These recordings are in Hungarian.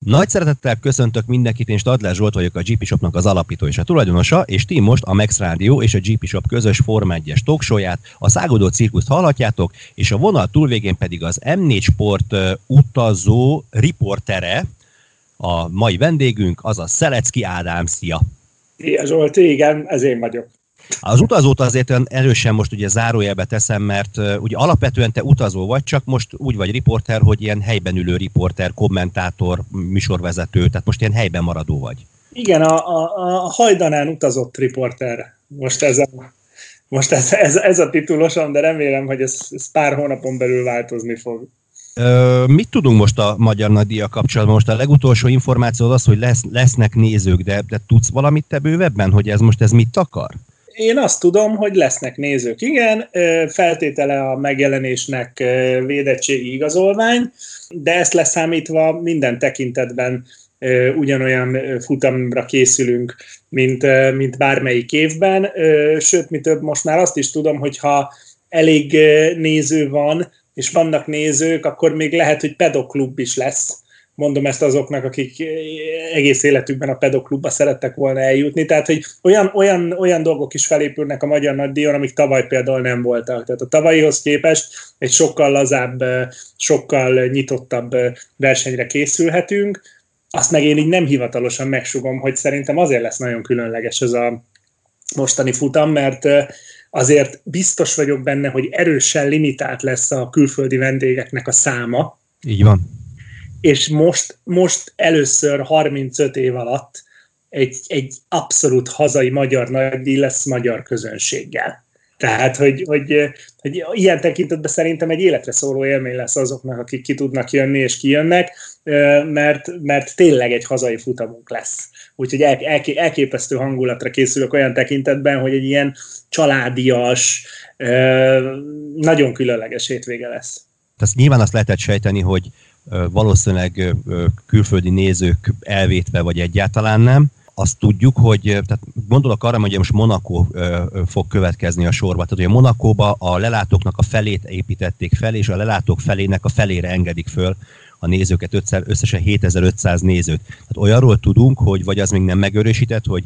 Nagy szeretettel köszöntök mindenkit, én Stadler Zsolt vagyok, a GP Shopnak az alapító és a tulajdonosa, és ti most a Max Rádió és a GP Shop közös Forma 1-es talkshowját, a Szágodó Cirkuszt hallhatjátok, és a vonal túlvégén pedig az M4 Sport utazó riportere, a mai vendégünk, azaz Szelecki Ádám. Szia! Szia Zsolti, igen, ez én vagyok. Az utazót azért olyan erősen most ugye zárójelbe teszem, mert ugye alapvetően te utazó vagy, csak most úgy vagy riporter, hogy ilyen helyben ülő riporter, kommentátor, műsorvezető, tehát most ilyen helyben maradó vagy. Igen, a hajdanán utazott riporter. Most ez a titulosom, de remélem, hogy ez pár hónapon belül változni fog. Mit tudunk most a Magyar Nagydíjjal kapcsolatban? Most a legutolsó információ az, hogy lesznek nézők, de tudsz valamit te bővebben, hogy ez mit akar? Én azt tudom, hogy lesznek nézők, igen, feltétele a megjelenésnek védettségi igazolvány, de ezt leszámítva minden tekintetben ugyanolyan futamra készülünk, mint bármelyik évben. Sőt, mi több, most már azt is tudom, hogy ha elég néző van, és vannak nézők, akkor még lehet, hogy pedokklub is lesz. Mondom ezt azoknak, akik egész életükben a pedokklubba szerettek volna eljutni. Tehát, hogy olyan dolgok is felépülnek a Magyar Nagydíjon, amik tavaly például nem voltak. Tehát a tavalyihoz képest egy sokkal lazább, sokkal nyitottabb versenyre készülhetünk. Azt meg én így nem hivatalosan megsugom, hogy szerintem azért lesz nagyon különleges ez a mostani futam, mert azért biztos vagyok benne, hogy erősen limitált lesz a külföldi vendégeknek a száma. Így van. És most először 35 év alatt egy abszolút hazai magyar nagydíj lesz magyar közönséggel. Tehát, hogy ilyen tekintetben szerintem egy életre szóló élmény lesz azoknak, akik ki tudnak jönni és kijönnek, mert tényleg egy hazai futamunk lesz. Úgyhogy elképesztő hangulatra készülök olyan tekintetben, hogy egy ilyen családias, nagyon különleges hétvége lesz. Tehát nyilván azt lehetett sejteni, hogy valószínűleg külföldi nézők elvétve, vagy egyáltalán nem. Azt tudjuk, hogy, tehát gondolok arra, hogy most Monaco fog következni a sorba. Tehát, hogy a Monacóba a lelátóknak a felét építették fel, és a lelátók felének a felére engedik föl a nézőket, összesen 7500 nézőt. Tehát olyanról tudunk, hogy vagy az még nem megörösített, hogy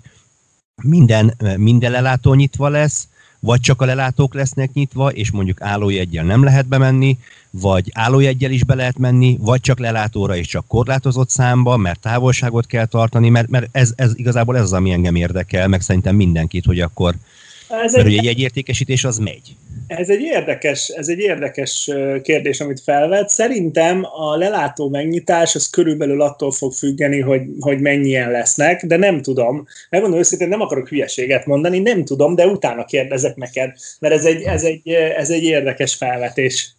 minden lelátó nyitva lesz, vagy csak a lelátók lesznek nyitva, és mondjuk állójeggyel nem lehet bemenni, vagy állójeggyel is be lehet menni, vagy csak lelátóra és csak korlátozott számba, mert távolságot kell tartani, mert ez igazából ez az, ami engem érdekel, meg szerintem mindenkit, hogy akkor, mert ugye egy jegyértékesítés az megy. Ez egy érdekes kérdés, amit felvet. Szerintem a lelátó megnyitás az körülbelül attól fog függeni, hogy mennyien lesznek, de nem tudom. Megmondom őszintén, nem akarok hülyeséget mondani, nem tudom, de utána kérdezek neked, mert ez egy érdekes felvetés.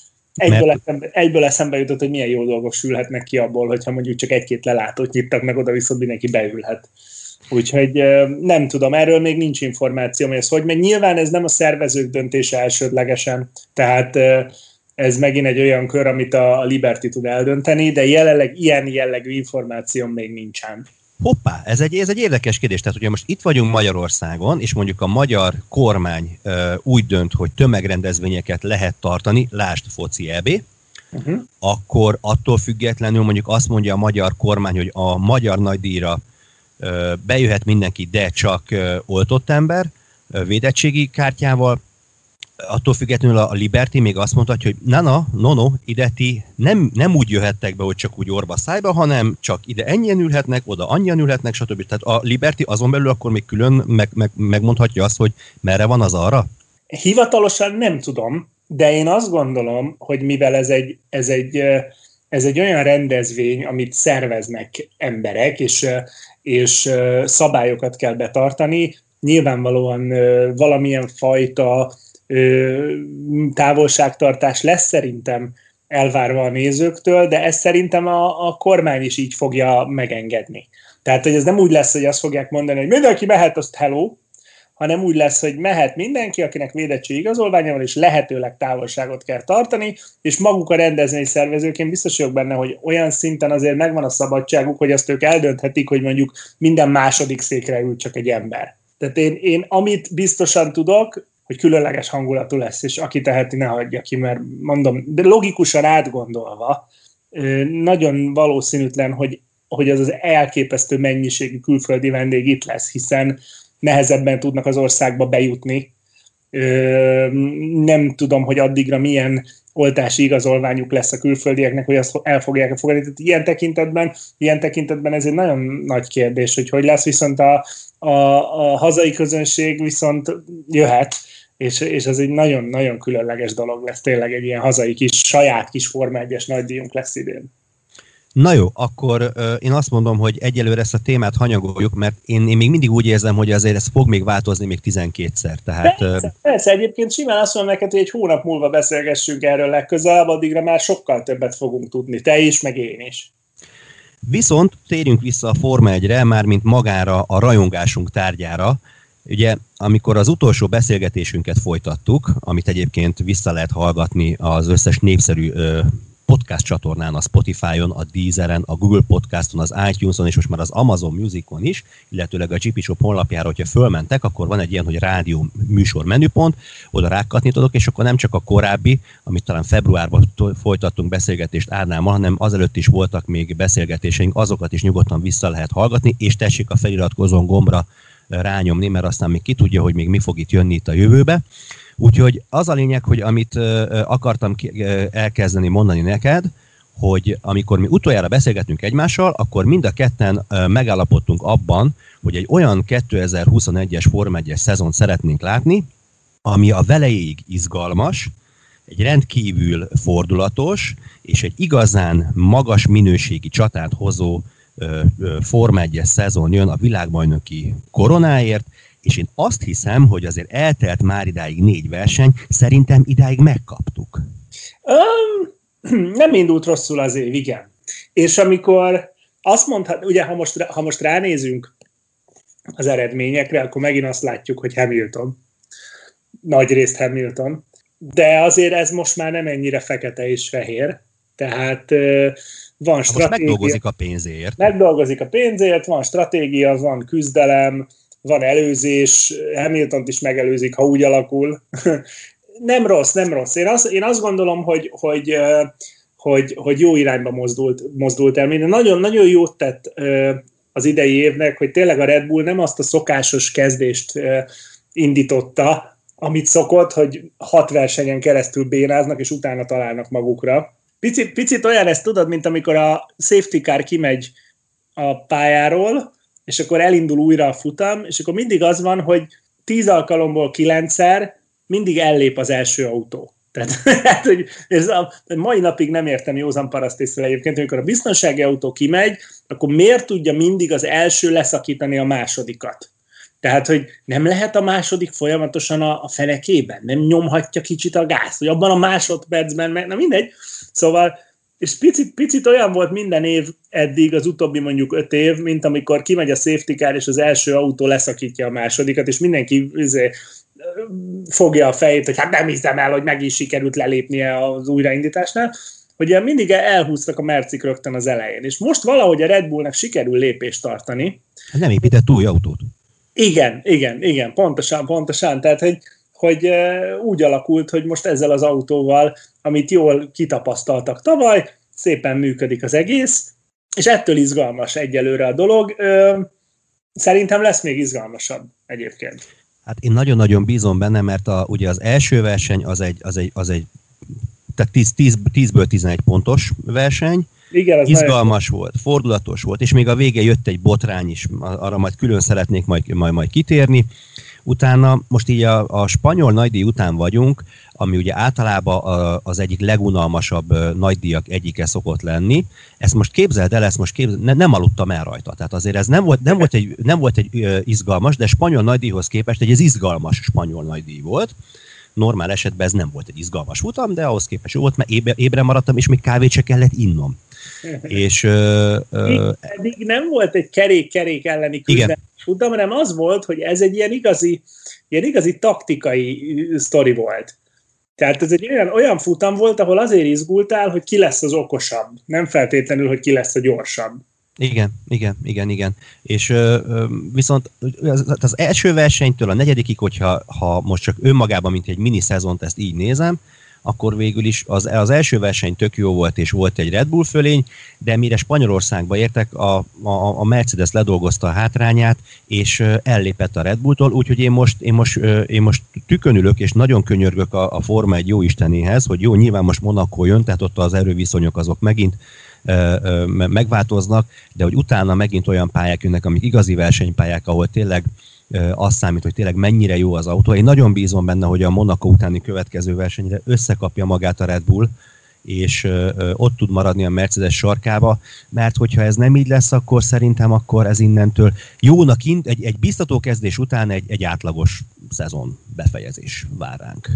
Egyből eszembe jutott, hogy milyen jó dolgok sülhetnek ki abból, hogyha mondjuk csak egy-két lelátót nyittak meg, oda viszont mindenki beülhet. Úgyhogy nem tudom, erről még nincs információ, hogy ez hogy megy. Nyilván ez nem a szervezők döntése elsődlegesen, tehát ez megint egy olyan kör, amit a Liberty tud eldönteni, de jelenleg ilyen jellegű információ még nincsen. Hoppá, ez egy érdekes kérdés. Tehát ugye most itt vagyunk Magyarországon, és mondjuk a magyar kormány úgy dönt, hogy tömegrendezvényeket lehet tartani, lásd foci EB, akkor attól függetlenül mondjuk azt mondja a magyar kormány, hogy a Magyar Nagydíjra bejöhet mindenki, de csak oltott ember, védettségi kártyával. Attól függetlenül a Liberty még azt mondhatja, hogy no, ide ti nem úgy jöhettek be, hogy csak úgy orba szájba, hanem csak ide ennyien ülhetnek, oda annyian ülhetnek, stb. Tehát a Liberty azon belül akkor még külön megmondhatja azt, hogy merre van az arra? Hivatalosan nem tudom, de én azt gondolom, hogy mivel ez egy olyan rendezvény, amit szerveznek emberek, és szabályokat kell betartani, nyilvánvalóan valamilyen fajta távolságtartás lesz szerintem elvárva a nézőktől, de ezt szerintem a kormány is így fogja megengedni. Tehát, hogy ez nem úgy lesz, hogy azt fogják mondani, hogy mindenki mehet, azt hello, hanem úgy lesz, hogy mehet mindenki, akinek védettségi igazolványa van, és lehetőleg távolságot kell tartani, és maguk a rendezvényszervezők, én biztos vagyok benne, hogy olyan szinten azért megvan a szabadságuk, hogy azt ők eldönthetik, hogy mondjuk minden második székre ül csak egy ember. Tehát én amit biztosan tudok, hogy különleges hangulatú lesz, és aki teheti, ne hagyja ki, mert mondom, de logikusan átgondolva, nagyon valószínűtlen, hogy hogy az elképesztő mennyiségű külföldi vendég itt lesz, hiszen nehezebben tudnak az országba bejutni. Nem tudom, hogy addigra milyen oltási igazolványuk lesz a külföldieknek, hogy azt el fogják fogadni. Tehát ilyen tekintetben ez egy nagyon nagy kérdés, hogy lesz, viszont a hazai közönség viszont jöhet, és ez egy nagyon-nagyon különleges dolog lesz, tényleg egy ilyen hazai saját kis Forma 1-es nagydíjunk lesz idén. Na jó, akkor én azt mondom, hogy egyelőre ezt a témát hanyagoljuk, mert én még mindig úgy érzem, hogy azért ez fog még változni még 12-szer. Tehát, persze, egyébként simán azt mondom neked, hogy egy hónap múlva beszélgessünk erről legközelebb, addigra már sokkal többet fogunk tudni, te is, meg én is. Viszont térjünk vissza a Forma 1-re, mármint magára a rajongásunk tárgyára. Ugye, amikor az utolsó beszélgetésünket folytattuk, amit egyébként vissza lehet hallgatni az összes népszerű podcast csatornán, a Spotify-on, a Deezeren, a Google Podcaston, az iTunes-on, és most már az Amazon Musicon is, illetőleg a GP Shop honlapjára, hogyha fölmentek, akkor van egy ilyen, hogy rádió műsor menüpont, oda rákattintodok, és akkor nem csak a korábbi, amit talán februárban folytattunk beszélgetést Árnámmal, hanem azelőtt is voltak még beszélgetéseink, azokat is nyugodtan vissza lehet hallgatni, és tessék a feliratkozón gombra rányomni, mert aztán még ki tudja, hogy még mi fog itt jönni itt a jövőbe. Úgyhogy az a lényeg, hogy amit akartam elkezdeni mondani neked, hogy amikor mi utoljára beszélgettünk egymással, akkor mind a ketten megállapodtunk abban, hogy egy olyan 2021-es Forma 1-es szezont szeretnénk látni, ami a velejéig izgalmas, egy rendkívül fordulatos, és egy igazán magas minőségi csatát hozó Forma 1-es szezon jön a világbajnoki koronáért, és én azt hiszem, hogy azért eltelt már idáig 4 verseny, szerintem idáig megkaptuk. Nem indult rosszul az év, igen. És amikor azt mondhat, ugye ha most ránézünk az eredményekre, akkor megint azt látjuk, hogy Hamilton. Nagyrészt Hamilton. De azért ez most már nem ennyire fekete és fehér. Tehát van stratégia. Most megdolgozik a pénzért. Megdolgozik a pénzért, van stratégia, van küzdelem, van előzés, Hamiltont is megelőzik, ha úgy alakul. Nem rossz. Én azt gondolom, hogy jó irányba mozdult el. Minden nagyon jót tett az idei évnek, hogy tényleg a Red Bull nem azt a szokásos kezdést indította, amit szokott, hogy 6 versenyen keresztül bénáznak, és utána találnak magukra. Picit olyan ezt tudod, mint amikor a safety car kimegy a pályáról, és akkor elindul újra a futam, és akkor mindig az van, hogy 10 alkalomból 9-szer mindig ellép az első autó. Tehát, hogy mai napig nem értem józan parasztészre egyébként, amikor a biztonsági autó kimegy, akkor miért tudja mindig az első leszakítani a másodikat? Tehát, hogy nem lehet a második folyamatosan a fenekében, nem nyomhatja kicsit a gázt, hogy abban a másodpercben, na mindegy. Szóval, és picit olyan volt minden év eddig, az utóbbi mondjuk 5 év, mint amikor kimegy a safety car, és az első autó leszakítja a másodikat, és mindenki fogja a fejét, hogy hát nem hiszem el, hogy meg is sikerült lelépnie az újraindításnál, hogy mindig elhúztak a mercik rögtön az elején. És most valahogy a Red Bullnak sikerül lépést tartani. Nem épített új autót. Igen, pontosan. Tehát, hogy úgy alakult, hogy most ezzel az autóval, amit jól kitapasztaltak tavaly, szépen működik az egész, és ettől izgalmas egyelőre a dolog. Szerintem lesz még izgalmasabb egyébként. Hát én nagyon-nagyon bízom benne, mert ugye az első verseny az egy tehát 10-ből 11 pontos verseny, igen, izgalmas volt, fordulatos volt, és még a végén jött egy botrány is, arra majd külön szeretnék majd kitérni. Utána, most így a spanyol nagydíj után vagyunk, ami ugye általában az egyik legunalmasabb nagydíjak egyike szokott lenni. Ezt most képzeld el, nem aludtam el rajta. Tehát azért ez nem volt egy izgalmas, de spanyol nagydíjhoz képest egy izgalmas spanyol nagydíj volt. Normál esetben ez nem volt egy izgalmas futam, de ahhoz képest jó volt, mert ébren maradtam, és még kávét se kellett innom. És eddig nem volt egy kerék elleni küzdelmes futam, hanem az volt, hogy ez egy ilyen igazi taktikai sztori volt. Tehát ez egy olyan futam volt, ahol azért izgultál, hogy ki lesz az okosabb, nem feltétlenül, hogy ki lesz a gyorsabb. Igen. És viszont az első versenytől a 4. hogyha most csak önmagában, mint egy mini szezont ezt így nézem, akkor végül is az első verseny tök jó volt, és volt egy Red Bull fölény, de mire Spanyolországba értek, a Mercedes ledolgozta a hátrányát, és ellépett a Red Bulltól, úgyhogy én most tükön ülök, és nagyon könyörgök a Forma 1 jó istenéhez, hogy jó, nyilván most Monaco jön, tehát ott az erőviszonyok azok megint megváltoznak, de hogy utána megint olyan pályák jönnek, amik igazi versenypályák, ahol tényleg az számít, hogy tényleg mennyire jó az autó. Én nagyon bízom benne, hogy a Monaco utáni következő versenyre összekapja magát a Red Bull, és ott tud maradni a Mercedes sarkába, mert hogyha ez nem így lesz, akkor szerintem akkor ez innentől jónak egy biztató kezdés után egy átlagos szezon befejezés vár ránk.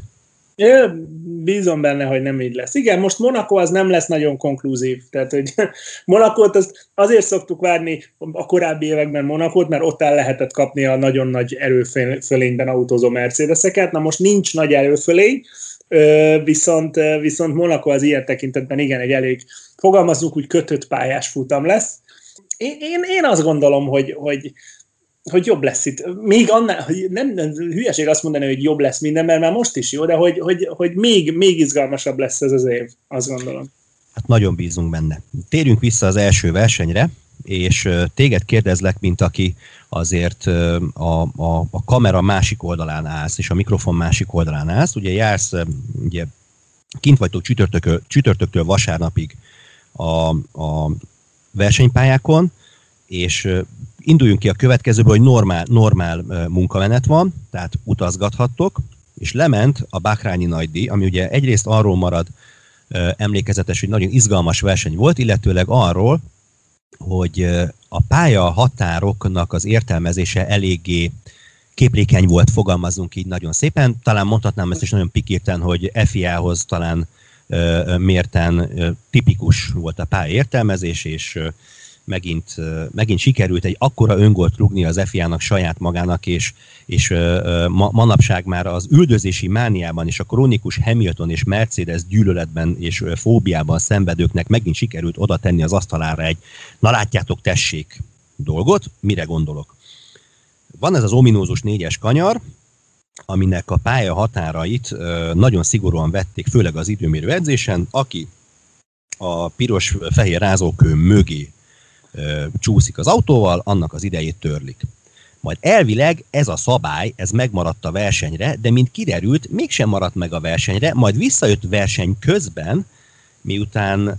Bízom benne, hogy nem így lesz. Igen, most Monaco az nem lesz nagyon konklúzív. Tehát, hogy Monacót azért szoktuk várni a korábbi években Monacót, mert ott el lehetett kapni a nagyon nagy erőfölényben autózó Mercedeseket. Na most nincs nagy erőfölény, viszont Monaco az ilyen tekintetben igen, egy elég, fogalmazunk úgy, kötött pályás futam lesz. Én azt gondolom, hogy jobb lesz itt. Még annál, nem hülyeség azt mondani, hogy jobb lesz minden, mert már most is jó, de hogy még izgalmasabb lesz ez az év, azt gondolom. Hát nagyon bízunk benne. Térjünk vissza az első versenyre, és téged kérdezlek, mint aki azért a kamera másik oldalán állsz, és a mikrofon másik oldalán állsz. Ugye jársz, ugye kint vagytok csütörtöktől vasárnapig a versenypályákon, és induljunk ki a következőből, hogy normál munkamenet van, tehát utazgathattok, és lement a Bahrányi nagydíj, ami ugye egyrészt arról marad emlékezetes, hogy nagyon izgalmas verseny volt, illetőleg arról, hogy a pálya határoknak az értelmezése eléggé képlékeny volt, fogalmazunk így nagyon szépen. Talán mondhatnám ezt is nagyon pikírten, hogy FIA-hoz talán mérten tipikus volt a pálya értelmezés, és megint sikerült egy akkora öngolt rúgni az FIA-nak saját magának, és manapság már az üldözési mániában és a krónikus Hamilton és Mercedes gyűlöletben és fóbiában szenvedőknek megint sikerült oda tenni az asztalára egy na látjátok, tessék dolgot. Mire gondolok? Van ez az ominózus 4-es kanyar, aminek a pálya határait nagyon szigorúan vették, főleg az időmérő edzésen, aki a piros-fehér rázókő mögé csúszik az autóval, annak az idejét törlik. Majd elvileg ez a szabály, ez megmaradt a versenyre, de mint kiderült, mégsem maradt meg a versenyre, majd visszajött verseny közben, miután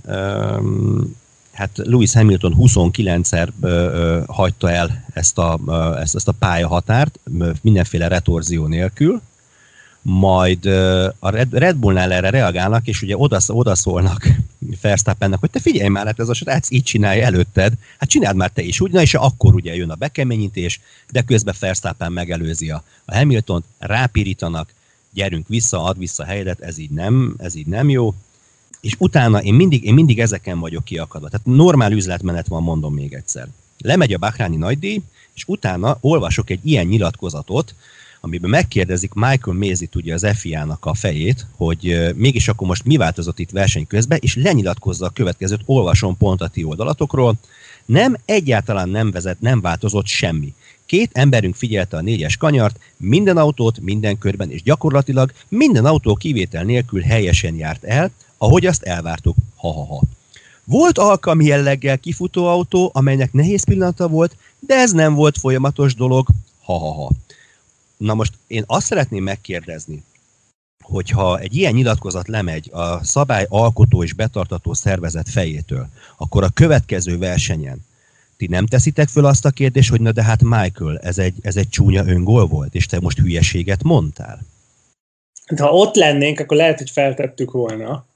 hát Lewis Hamilton 29-szer hagyta el ezt a pályahatárt, mindenféle retorzió nélkül, majd a Red Bullnál erre reagálnak, és ugye odaszólnak Verstappennek, hogy te figyelj már, hát ez a srác így csinálja előtted, hát csináld már te is úgy, na és akkor ugye jön a bekeményítés, de közben Verstappen megelőzi a Hamiltont, rápirítanak, gyerünk vissza, add vissza a helyedet, ez így nem jó, és utána én mindig ezeken vagyok kiakadva. Tehát normál üzletmenet van, mondom még egyszer. Lemegy a Bahráni nagydíj, és utána olvasok egy ilyen nyilatkozatot, amiben megkérdezik Michael Maisit, ugye az FIA-nak a fejét, hogy mégis akkor most mi változott itt verseny közben, és lenyilatkozza a következőt, olvasom pont a ti oldalatokról. Egyáltalán nem változott semmi. 2 emberünk figyelte a 4-es kanyart, minden autót, minden körben, és gyakorlatilag minden autó kivétel nélkül helyesen járt el, ahogy azt elvártuk. Ha-ha-ha. Volt alkalmi jelleggel kifutó autó, amelynek nehéz pillanata volt, de ez nem volt folyamatos dolog. Ha-ha-ha. Na most én azt szeretném megkérdezni, hogyha egy ilyen nyilatkozat lemegy a szabályalkotó és betartató szervezet fejétől, akkor a következő versenyen ti nem teszitek föl azt a kérdést, hogy na de hát Michael, ez egy csúnya öngól volt, és te most hülyeséget mondtál? Ha ott lennénk, akkor lehet, hogy feltettük volna.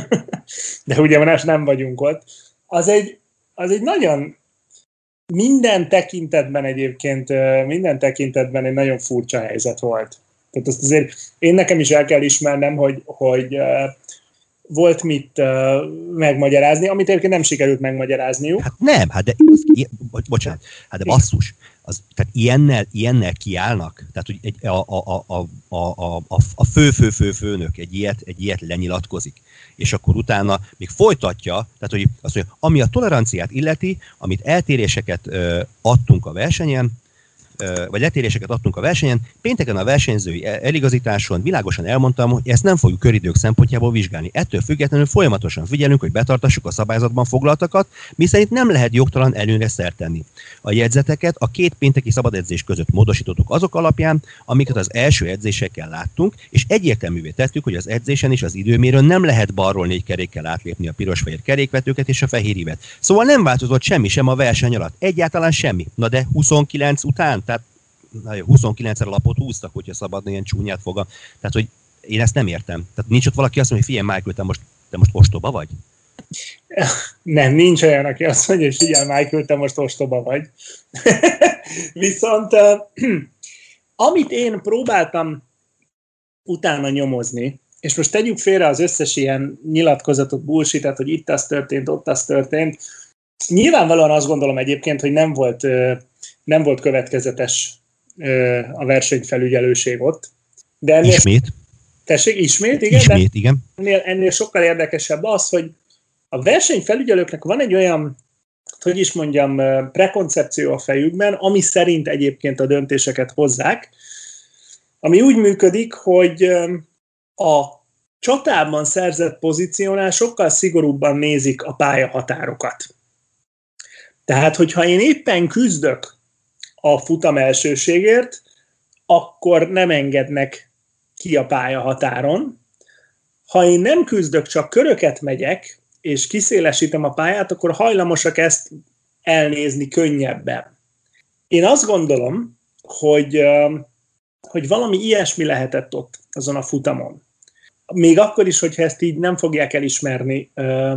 De ugye most nem vagyunk ott. Az egy nagyon minden tekintetben egy nagyon furcsa helyzet volt. Tehát azt azért nekem is el kell ismernem, hogy volt mit megmagyarázni, amit egyébként nem sikerült megmagyarázniuk. Hát nem, bocsánat, de basszus, tehát ilyennel kiállnak, tehát hogy a főnök egy ilyet lenyilatkozik, és akkor utána még folytatja, tehát hogy azt mondja, ami a toleranciát illeti, amit eltéréseket adtunk a versenyen, vagy letéréseket adtunk a versenyen. Pénteken a versenyzői eligazításon világosan elmondtam, hogy ezt nem fogjuk köridők szempontjából vizsgálni. Ettől függetlenül folyamatosan figyelünk, hogy betartassuk a szabályzatban foglaltakat, miszerint nem lehet jogtalan előnyre szert tenni. A jegyzeteket a 2 pénteki szabadedzés között módosítottuk azok alapján, amiket az első edzésekkel láttunk, és egyértelművé tettük, hogy az edzésen és az időmérőn nem lehet balról 4 kerékkel átlépni a piros-fehér kerékvetőket és a fehér ívet. Szóval nem változott semmi sem a verseny alatt. Egyáltalán semmi. Na de 29 után, tehát 29-re lapot húztak, hogyha szabad ilyen csúnyát foga. Tehát, hogy én ezt nem értem. Tehát nincs ott valaki azt mondja, hogy figyelj, Michael, te most ostoba vagy? Nem, nincs olyan, aki azt mondja, hogy figyelj, Michael, te most ostoba vagy. Viszont amit én próbáltam utána nyomozni, és most tegyük félre az összes ilyen nyilatkozatot, bullshit-et, hogy itt az történt, ott az történt. Nyilvánvalóan azt gondolom egyébként, hogy nem volt következetes a versenyfelügyelőség ott. De ennél ismét? Tessék, ismét, igen? Ismét, igen. Ennél sokkal érdekesebb az, hogy a versenyfelügyelőknek van egy olyan, hogy is mondjam, prekoncepció a fejükben, ami szerint egyébként a döntéseket hozzák, ami úgy működik, hogy a csatában szerzett pozíciónál sokkal szigorúbban nézik a pályahatárokat. Tehát, hogyha én éppen küzdök a futam elsőségért, akkor nem engednek ki a pályahatáron. Ha én nem küzdök, csak köröket megyek, és kiszélesítem a pályát, akkor hajlamosak ezt elnézni könnyebben. Én azt gondolom, hogy valami ilyesmi lehetett ott azon a futamon. Még akkor is, hogyha ezt így nem fogják elismerni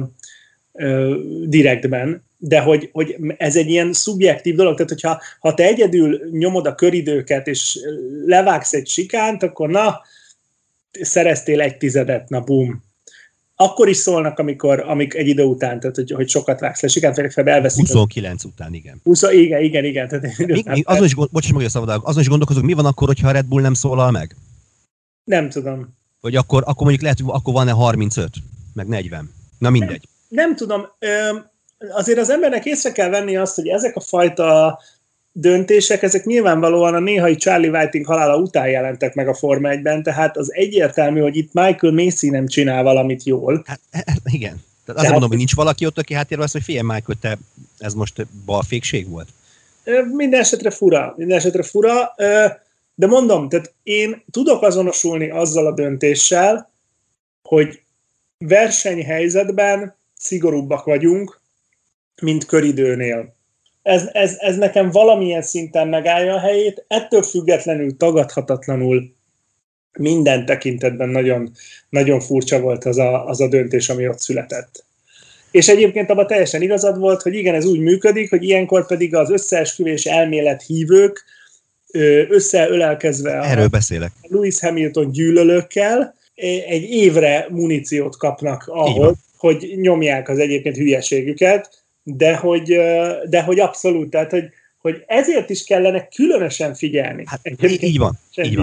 direktben, de hogy ez egy ilyen szubjektív dolog, tehát hogyha te egyedül nyomod a köridőket, és levágsz egy sikánt, akkor na, szereztél 1/10, na bum. Akkor is szólnak, amik egy idő után, tehát hogy sokat vágsz le sikánt, vagy elveszik. 29 után, igen. Igen. Tehát azon is, bocsáss meg, hogy a szabadalmak, azon is gondolkozok, mi van akkor, hogyha a Red Bull nem szólal meg? Nem tudom. Vagy akkor mondjuk lehet, hogy akkor van-e 35, meg 40. Na mindegy. Nem tudom. Azért az embernek észre kell venni azt, hogy ezek a fajta döntések, ezek nyilvánvalóan a néhai Charlie Whiting halála után jelentek meg a Forma 1-ben, tehát az egyértelmű, hogy itt Michael Macy nem csinál valamit jól. Hát, igen. Tehát azért mondom, hogy nincs valaki ott, aki háttérben azt, hogy figyelj, Michael, te ez most balfékség volt? Minden esetre fura, de mondom, tehát én tudok azonosulni azzal a döntéssel, hogy versenyhelyzetben szigorúbbak vagyunk, mint köridőnél. Ez nekem valamilyen szinten megállja a helyét, ettől függetlenül tagadhatatlanul minden tekintetben nagyon, nagyon furcsa volt az a döntés, ami ott született. És egyébként abban teljesen igazad volt, hogy igen, ez úgy működik, hogy ilyenkor pedig az összeesküvés elmélet hívők összeölelkezve erről beszélek. Lewis Hamilton gyűlölőkkel egy évre muníciót kapnak ahhoz, hogy nyomják az egyébként hülyeségüket, de hogy abszolút, tehát hogy ezért is kellene különösen figyelni. Hát így van.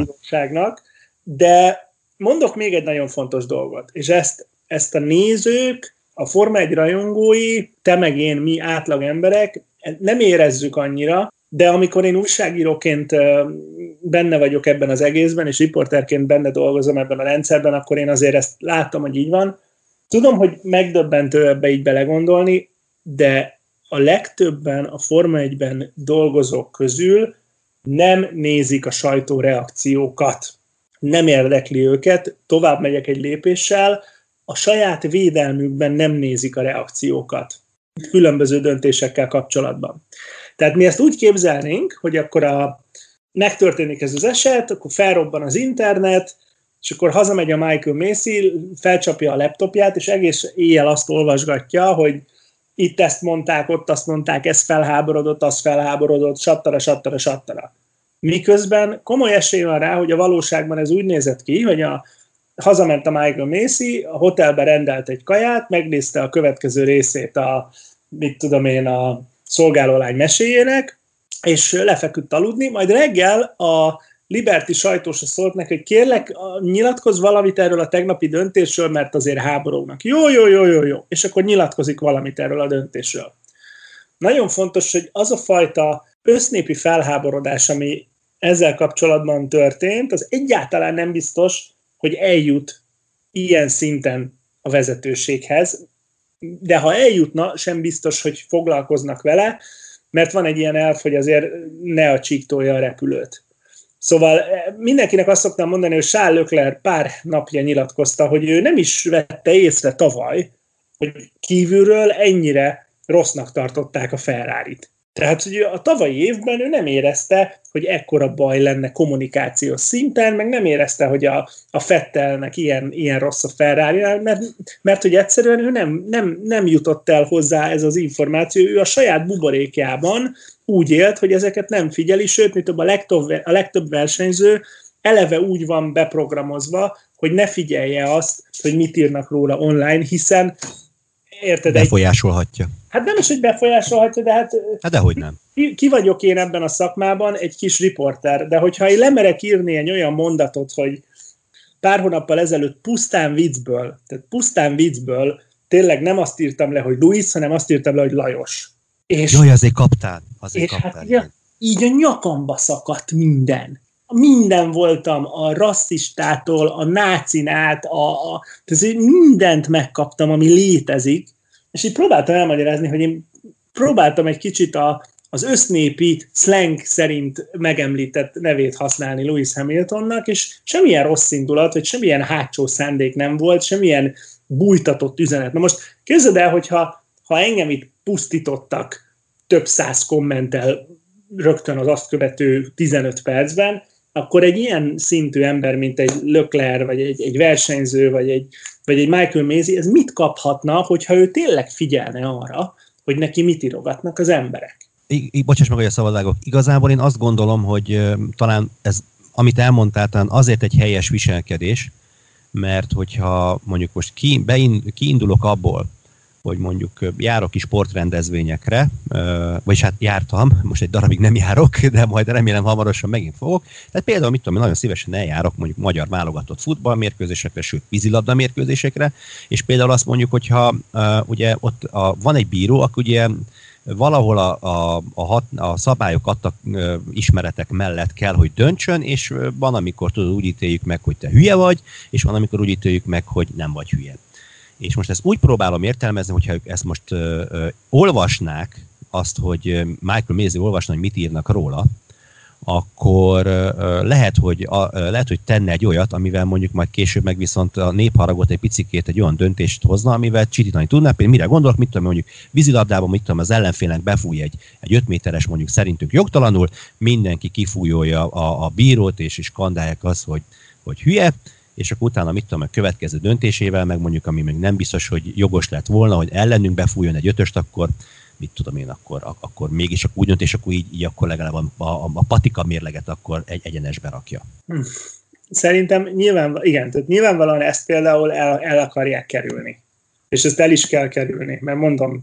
De mondok még egy nagyon fontos dolgot, és ezt a nézők, a Forma 1 rajongói, te meg én, mi átlag emberek nem érezzük annyira, de amikor én újságíróként benne vagyok ebben az egészben, és riporterként benne dolgozom ebben a rendszerben, akkor én azért ezt látom, hogy így van. Tudom, hogy megdöbbentő ebbe így belegondolni, de a legtöbben a Forma 1-ben dolgozók közül nem nézik a sajtó reakciókat. Nem érdekli őket, tovább megyek egy lépéssel, a saját védelmükben nem nézik a reakciókat különböző döntésekkel kapcsolatban. Tehát mi ezt úgy képzelnénk, hogy akkor megtörténik ez az eset, akkor felrobban az internet, és akkor hazamegy a Michael Macy, felcsapja a laptopját, és egész éjjel azt olvasgatja, hogy itt ezt mondták, ott azt mondták, ez felháborodott, az felháborodott, sattara. Miközben komoly esély van rá, hogy a valóságban ez úgy nézett ki, hogy hazament a Michael Macy, a hotelbe rendelt egy kaját, megnézte a következő részét a szolgálólány meséjének, és lefeküdt aludni, majd reggel a Liberty sajtósa szólt neki, hogy kérlek, nyilatkozz valamit erről a tegnapi döntésről, mert azért háborognak. Jó. És akkor nyilatkozik valamit erről a döntésről. Nagyon fontos, hogy az a fajta össznépi felháborodás, ami ezzel kapcsolatban történt, az egyáltalán nem biztos, hogy eljut ilyen szinten a vezetőséghez, de ha eljutna, sem biztos, hogy foglalkoznak vele, mert van egy ilyen elv, hogy azért ne a csík tolja a repülőt. Szóval mindenkinek azt szoktam mondani, hogy Charles Leclerc pár napja nyilatkozta, hogy ő nem is vette észre tavaly, hogy kívülről ennyire rossznak tartották a Ferrarit. Tehát, hogy a tavalyi évben ő nem érezte, hogy ekkora baj lenne kommunikációs szinten, meg nem érezte, hogy a Vettelnek ilyen rossz a Ferrari, mert hogy egyszerűen ő nem jutott el hozzá ez az információ. Ő a saját buborékjában úgy élt, hogy ezeket nem figyeli, sőt, mint a legtöbb versenyző eleve úgy van beprogramozva, hogy ne figyelje azt, hogy mit írnak róla online, hiszen érted? Befolyásolhatja. Hát nem is, hogy befolyásolhatja, de hát dehogy nem. Ki vagyok én ebben a szakmában? Egy kis riporter, de hogyha én lemerek írni egy olyan mondatot, hogy pár hónappal ezelőtt pusztán viccből, tényleg nem azt írtam le, hogy Luis, hanem azt írtam le, hogy Lajos. És, jaj, azért kaptál. Hát, így a nyakamba szakadt minden. Minden voltam, a rasszistától, a nácin át, mindent megkaptam, ami létezik, és így próbáltam elmagyarázni, hogy én próbáltam egy kicsit az össznépi slang szerint megemlített nevét használni Lewis Hamiltonnak, és semmilyen rossz indulat, vagy semmilyen hátsó szándék nem volt, semmilyen bújtatott üzenet. Na most képzeld el, hogyha engem itt pusztítottak több száz kommenttel rögtön az azt követő 15 percben, akkor egy ilyen szintű ember, mint egy Leclerc, vagy egy versenyző, vagy egy Michael Masi, ez mit kaphatna, hogyha ő tényleg figyelne arra, hogy neki mit írogatnak az emberek? Bocsáss meg, hogy a szabadvágok. Igazából én azt gondolom, hogy talán ez, amit elmondtál, talán azért egy helyes viselkedés, mert hogyha mondjuk most kiindulok abból, hogy mondjuk járok is sportrendezvényekre, vagyis hát jártam, most egy darabig nem járok, de majd remélem hamarosan megint fogok. Tehát például, mit tudom, nagyon szívesen eljárok mondjuk magyar válogatott futballmérkőzésekre, sőt vízilabda mérkőzésekre, és például azt mondjuk, hogyha ugye ott van egy bíró, akkor ugye valahol a szabályok adtak ismeretek mellett kell, hogy döntsön, és van, amikor tudod, úgy ítéljük meg, hogy te hülye vagy, és van, amikor úgy ítéljük meg, hogy nem vagy hülye. És most ezt úgy próbálom értelmezni, hogyha ezt most olvasnák, azt, hogy Michael Masi olvasna, hogy mit írnak róla, akkor lehet, hogy tenne egy olyat, amivel mondjuk majd később meg viszont a népharagot egy picikét egy olyan döntést hozna, amivel csitítani tudná. Például mire gondolok, mit tudom, mondjuk vízilabdában, mit tudom, az ellenfélnek befúj egy 5 méteres, mondjuk szerintük jogtalanul, mindenki kifújolja a bírót, és skandálják azt, hogy hülye, és akkor utána, mit tudom, a következő döntésével, meg mondjuk, ami még nem biztos, hogy jogos lett volna, hogy ellenünk befújjon egy 5-öst, akkor mit tudom én, akkor mégis úgy dönt, és akkor így akkor legalább a patika mérleget akkor egy egyenesbe rakja. Szerintem nyilvánvalóan ezt például el akarják kerülni. És ezt el is kell kerülni, mert mondom,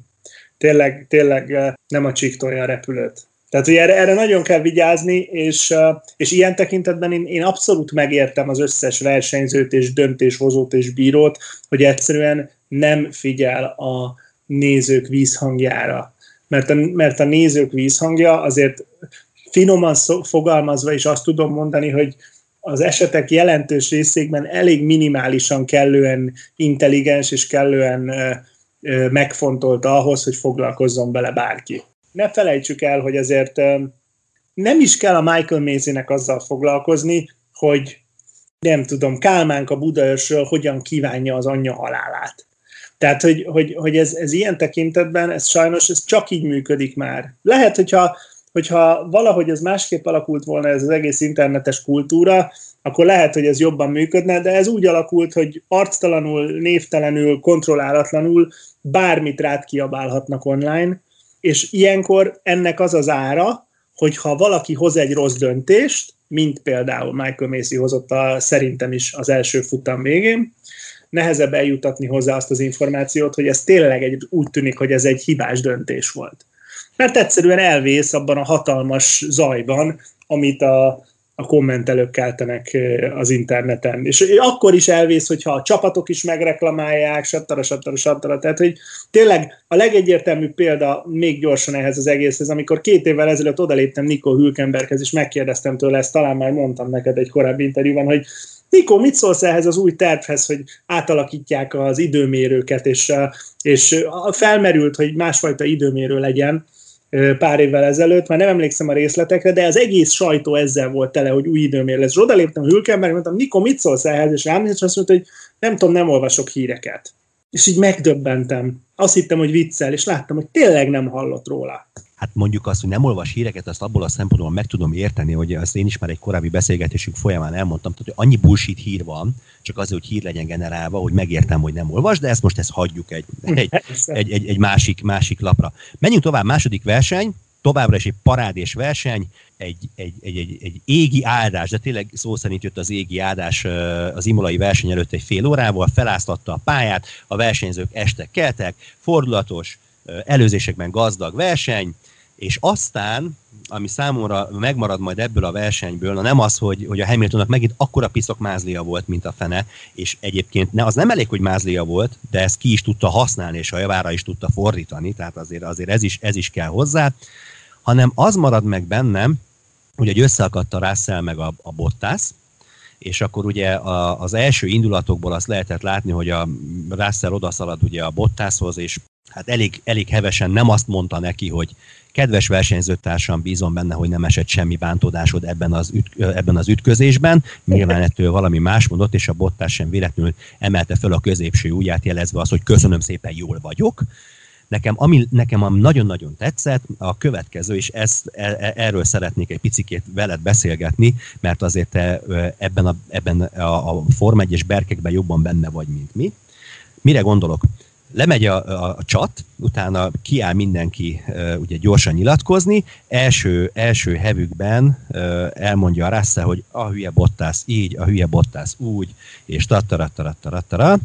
tényleg nem a csík tolja a repülőt. Tehát, hogy erre nagyon kell vigyázni, és ilyen tekintetben én abszolút megértem az összes versenyzőt és döntéshozót és bírót, hogy egyszerűen nem figyel a nézők vízhangjára. Mert a nézők vízhangja azért finoman fogalmazva is azt tudom mondani, hogy az esetek jelentős részében elég minimálisan kellően intelligens és kellően megfontolta ahhoz, hogy foglalkozzon bele bárki. Ne felejtsük el, hogy azért nem is kell a Michael Masinek azzal foglalkozni, hogy nem tudom, Kálmánka Budaörsről hogyan kívánja az anyja halálát. Tehát, hogy ez ilyen tekintetben, ez sajnos ez csak így működik már. Lehet, hogyha valahogy ez másképp alakult volna ez az egész internetes kultúra, akkor lehet, hogy ez jobban működne, de ez úgy alakult, hogy arctalanul, névtelenül, kontrollálatlanul bármit rád kiabálhatnak online, és ilyenkor ennek az az ára, hogyha valaki hoz egy rossz döntést, mint például Michael Masi hozott szerintem is az első futam végén, nehezebb eljutatni hozzá azt az információt, hogy ez tényleg úgy tűnik, hogy ez egy hibás döntés volt. Mert egyszerűen elvész abban a hatalmas zajban, amit a kommentelők keltenek az interneten. És akkor is elvész, hogyha a csapatok is megreklamálják, sattara. Tehát, hogy tényleg a legegyértelműbb példa még gyorsan ehhez az egészhez, amikor 2 évvel ezelőtt odaléptem Nico Hülkenberghez, és megkérdeztem tőle, ezt talán már mondtam neked egy korábbi interjúban, hogy Nico, mit szólsz ehhez az új tervhez, hogy átalakítják az időmérőket, és felmerült, hogy másfajta időmérő legyen pár évvel ezelőtt, már nem emlékszem a részletekre, de az egész sajtó ezzel volt tele, hogy új időmérő lesz. És odaléptem Hülkenberg, mondtam, Nico, mit szólsz ehhez? És rám és azt mondta, hogy nem tudom, nem olvasok híreket. És így megdöbbentem. Azt hittem, hogy viccel, és láttam, hogy tényleg nem hallott róla. Hát mondjuk azt, hogy nem olvas híreket, azt abból a szempontból meg tudom érteni, hogy azt én is már egy korábbi beszélgetésünk folyamán elmondtam, hogy annyi bullshit hír van, csak azért, hogy hír legyen generálva, hogy megértem, hogy nem olvas, de ezt most hagyjuk egy másik lapra. Menjünk tovább, második verseny, továbbra is egy parádés verseny, egy égi áldás, de tényleg szó szerint jött az égi áldás az imolai verseny előtt egy fél órával, feláztatta a pályát, a versenyzők estek, keltek, fordulatos, előzésekben gazdag verseny, és aztán, ami számomra megmarad majd ebből a versenyből, na nem az, hogy a Hamiltonnak megint akkora piszok mázlia volt, mint a fene, és egyébként az nem elég, hogy mázlia volt, de ezt ki is tudta használni, és a javára is tudta fordítani, tehát azért ez is kell hozzá, hanem az marad meg bennem, hogy összeakadt a Russell meg a Bottas, és akkor ugye az első indulatokból azt lehetett látni, hogy a Russell odaszalad ugye a Bottashoz, és hát elég hevesen nem azt mondta neki, hogy kedves versenyzőtársam, bízom benne, hogy nem esett semmi bántódásod ebben az ütközésben. Nyilván ettől valami más mondott, és a Bottas sem véletlenül emelte föl a középső ujját, jelezve azt, hogy köszönöm szépen, jól vagyok. Nekem nagyon-nagyon tetszett a következő, és erről szeretnék egy picikét veled beszélgetni, mert azért te ebben a Form 1-es berkekben jobban benne vagy, mint mi. Mire gondolok? Lemegy a chat, utána kiáll mindenki ugye gyorsan nyilatkozni, első hevükben elmondja a Russell, hogy a hülye Bottas így, a hülye Bottas úgy, és tattarattarattarattara,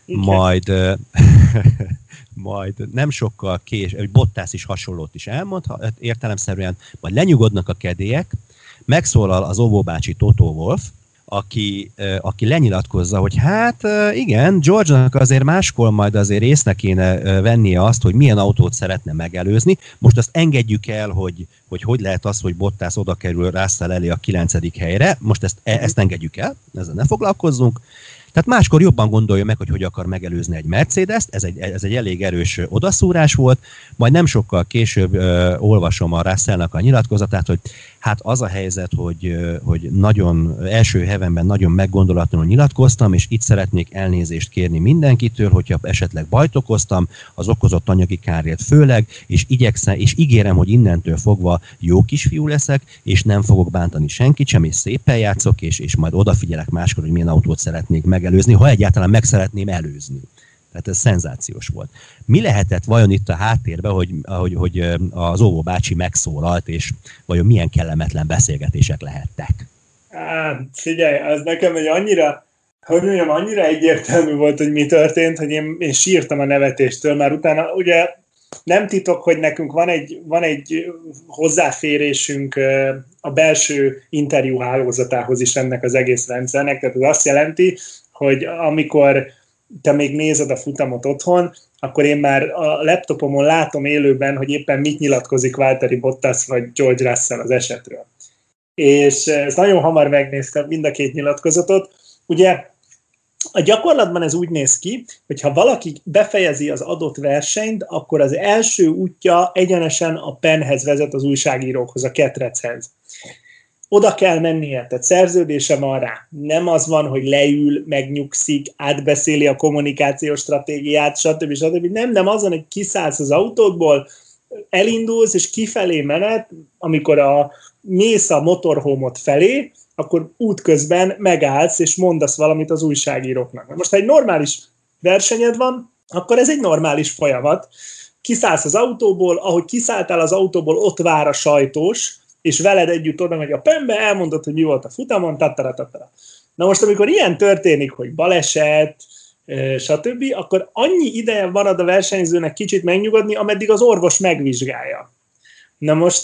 majd nem sokkal hogy Bottas is hasonlót is elmond, értelemszerűen, majd lenyugodnak a kedélyek, megszólal az óvóbácsi Toto Wolff, aki lenyilatkozza, hogy hát igen, George-nak azért máskor majd azért észre kéne vennie azt, hogy milyen autót szeretne megelőzni. Most azt engedjük el, hogy lehet az, hogy Bottas oda kerül Russell elé a 9. helyre. Most ezt engedjük el, ezzel ne foglalkozzunk. Tehát máskor jobban gondolja meg, hogy akar megelőzni egy Mercedes-t, ez egy elég erős odaszúrás volt, majd nem sokkal később olvasom a Russellnak a nyilatkozatát, hogy hát az a helyzet, hogy nagyon első hevenben nagyon meggondolatlanul nyilatkoztam, és itt szeretnék elnézést kérni mindenkitől, hogyha esetleg bajt okoztam, az okozott anyagi kárért főleg, és ígérem, hogy innentől fogva jó kisfiú leszek, és nem fogok bántani senkit sem, és szépen játszok, és majd odafigyelek máskor, hogy milyen autót szeretnék megelőzni, ha egyáltalán meg szeretném előzni. Tehát ez szenzációs volt. Mi lehetett vajon itt a háttérben, hogy az óvó bácsi megszólalt, és vajon milyen kellemetlen beszélgetések lehettek? Figyelj, az nekem egy annyira egyértelmű volt, hogy mi történt, hogy én sírtam a nevetéstől, már utána ugye nem titok, hogy nekünk van egy hozzáférésünk a belső interjú hálózatához is ennek az egész rendszernek, tehát ez azt jelenti, hogy amikor te még nézed a futamot otthon, akkor én már a laptopomon látom élőben, hogy éppen mit nyilatkozik Valtteri Bottas vagy George Russell az esetről. És ezt nagyon hamar megnéztem mind a két nyilatkozatot. Ugye a gyakorlatban ez úgy néz ki, hogy ha valaki befejezi az adott versenyt, akkor az első útja egyenesen a penhez vezet, az újságírókhoz, a ketrechez. Oda kell mennie, tehát szerződése van rá. Nem az van, hogy leül, megnyugszik, átbeszéli a kommunikációs stratégiát, stb. Nem az van, hogy kiszállsz az autódból, elindulsz, és kifelé menet, amikor mész a motorhome-ot felé, akkor útközben megállsz, és mondasz valamit az újságíróknak. Most, ha egy normális versenyed van, akkor ez egy normális folyamat. Kiszállsz az autóból, ahogy kiszálltál az autóból, ott vár a sajtós, és veled együtt oda megy a penbe, elmondod, hogy mi volt a futamon, tattara. Na most, amikor ilyen történik, hogy baleset, stb., akkor annyi ideje marad a versenyzőnek kicsit megnyugodni, ameddig az orvos megvizsgálja. Na most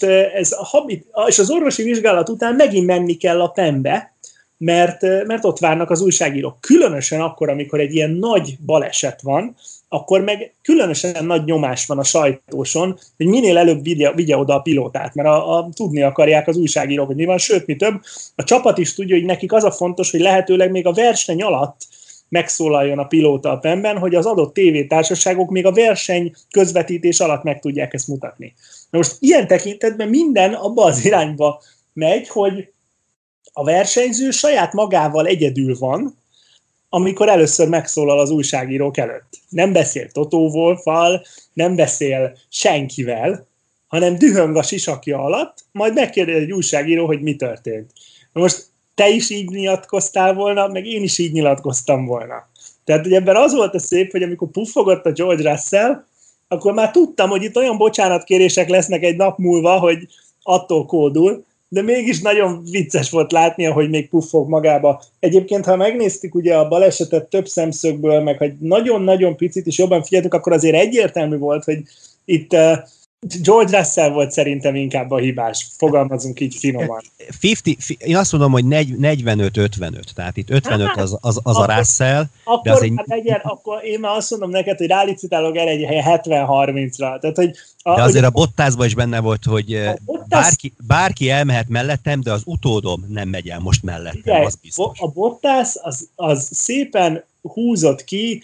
és az orvosi vizsgálat után megint menni kell a PEM-be, mert ott várnak az újságírók. Különösen akkor, amikor egy ilyen nagy baleset van, akkor meg különösen nagy nyomás van a sajtóson, hogy minél előbb vigye oda a pilótát, mert tudni akarják az újságírók, hogy mi van, sőt, mi több. A csapat is tudja, hogy nekik az a fontos, hogy lehetőleg még a verseny alatt megszólaljon a pilóta a PEM-ben, hogy az adott tévétársaságok még a verseny közvetítés alatt meg tudják ezt mutatni. Na most ilyen tekintetben minden abba az irányba megy, hogy a versenyző saját magával egyedül van, amikor először megszólal az újságírók előtt. Nem beszél Toto Wolffal, nem beszél senkivel, hanem dühöng a sisakja alatt, majd megkérdezi egy újságíró, hogy mi történt. Na most te is így nyilatkoztál volna, meg én is így nyilatkoztam volna. Tehát hogy ebben az volt a szép, hogy amikor puffogott a George Russell, akkor már tudtam, hogy itt olyan bocsánatkérések lesznek egy nap múlva, hogy attól kódul, de mégis nagyon vicces volt látni, ahogy még puffog magába. Egyébként, ha megnéztük ugye a balesetet több szemszögből, meg hogy nagyon-nagyon picit is jobban figyeltük, akkor azért egyértelmű volt, hogy itt George Russell volt szerintem inkább a hibás. Fogalmazunk így finoman. Én azt mondom, hogy 45-55. Tehát itt 55 az a Russell. Akkor én már azt mondom neked, hogy rálicitálok el egy 70-30-ra. Tehát, hogy de azért a Bottasban is benne volt, hogy bárki elmehet mellettem, de az utódom nem megy el most mellettem, igen, az biztos. A Bottas az szépen húzott ki,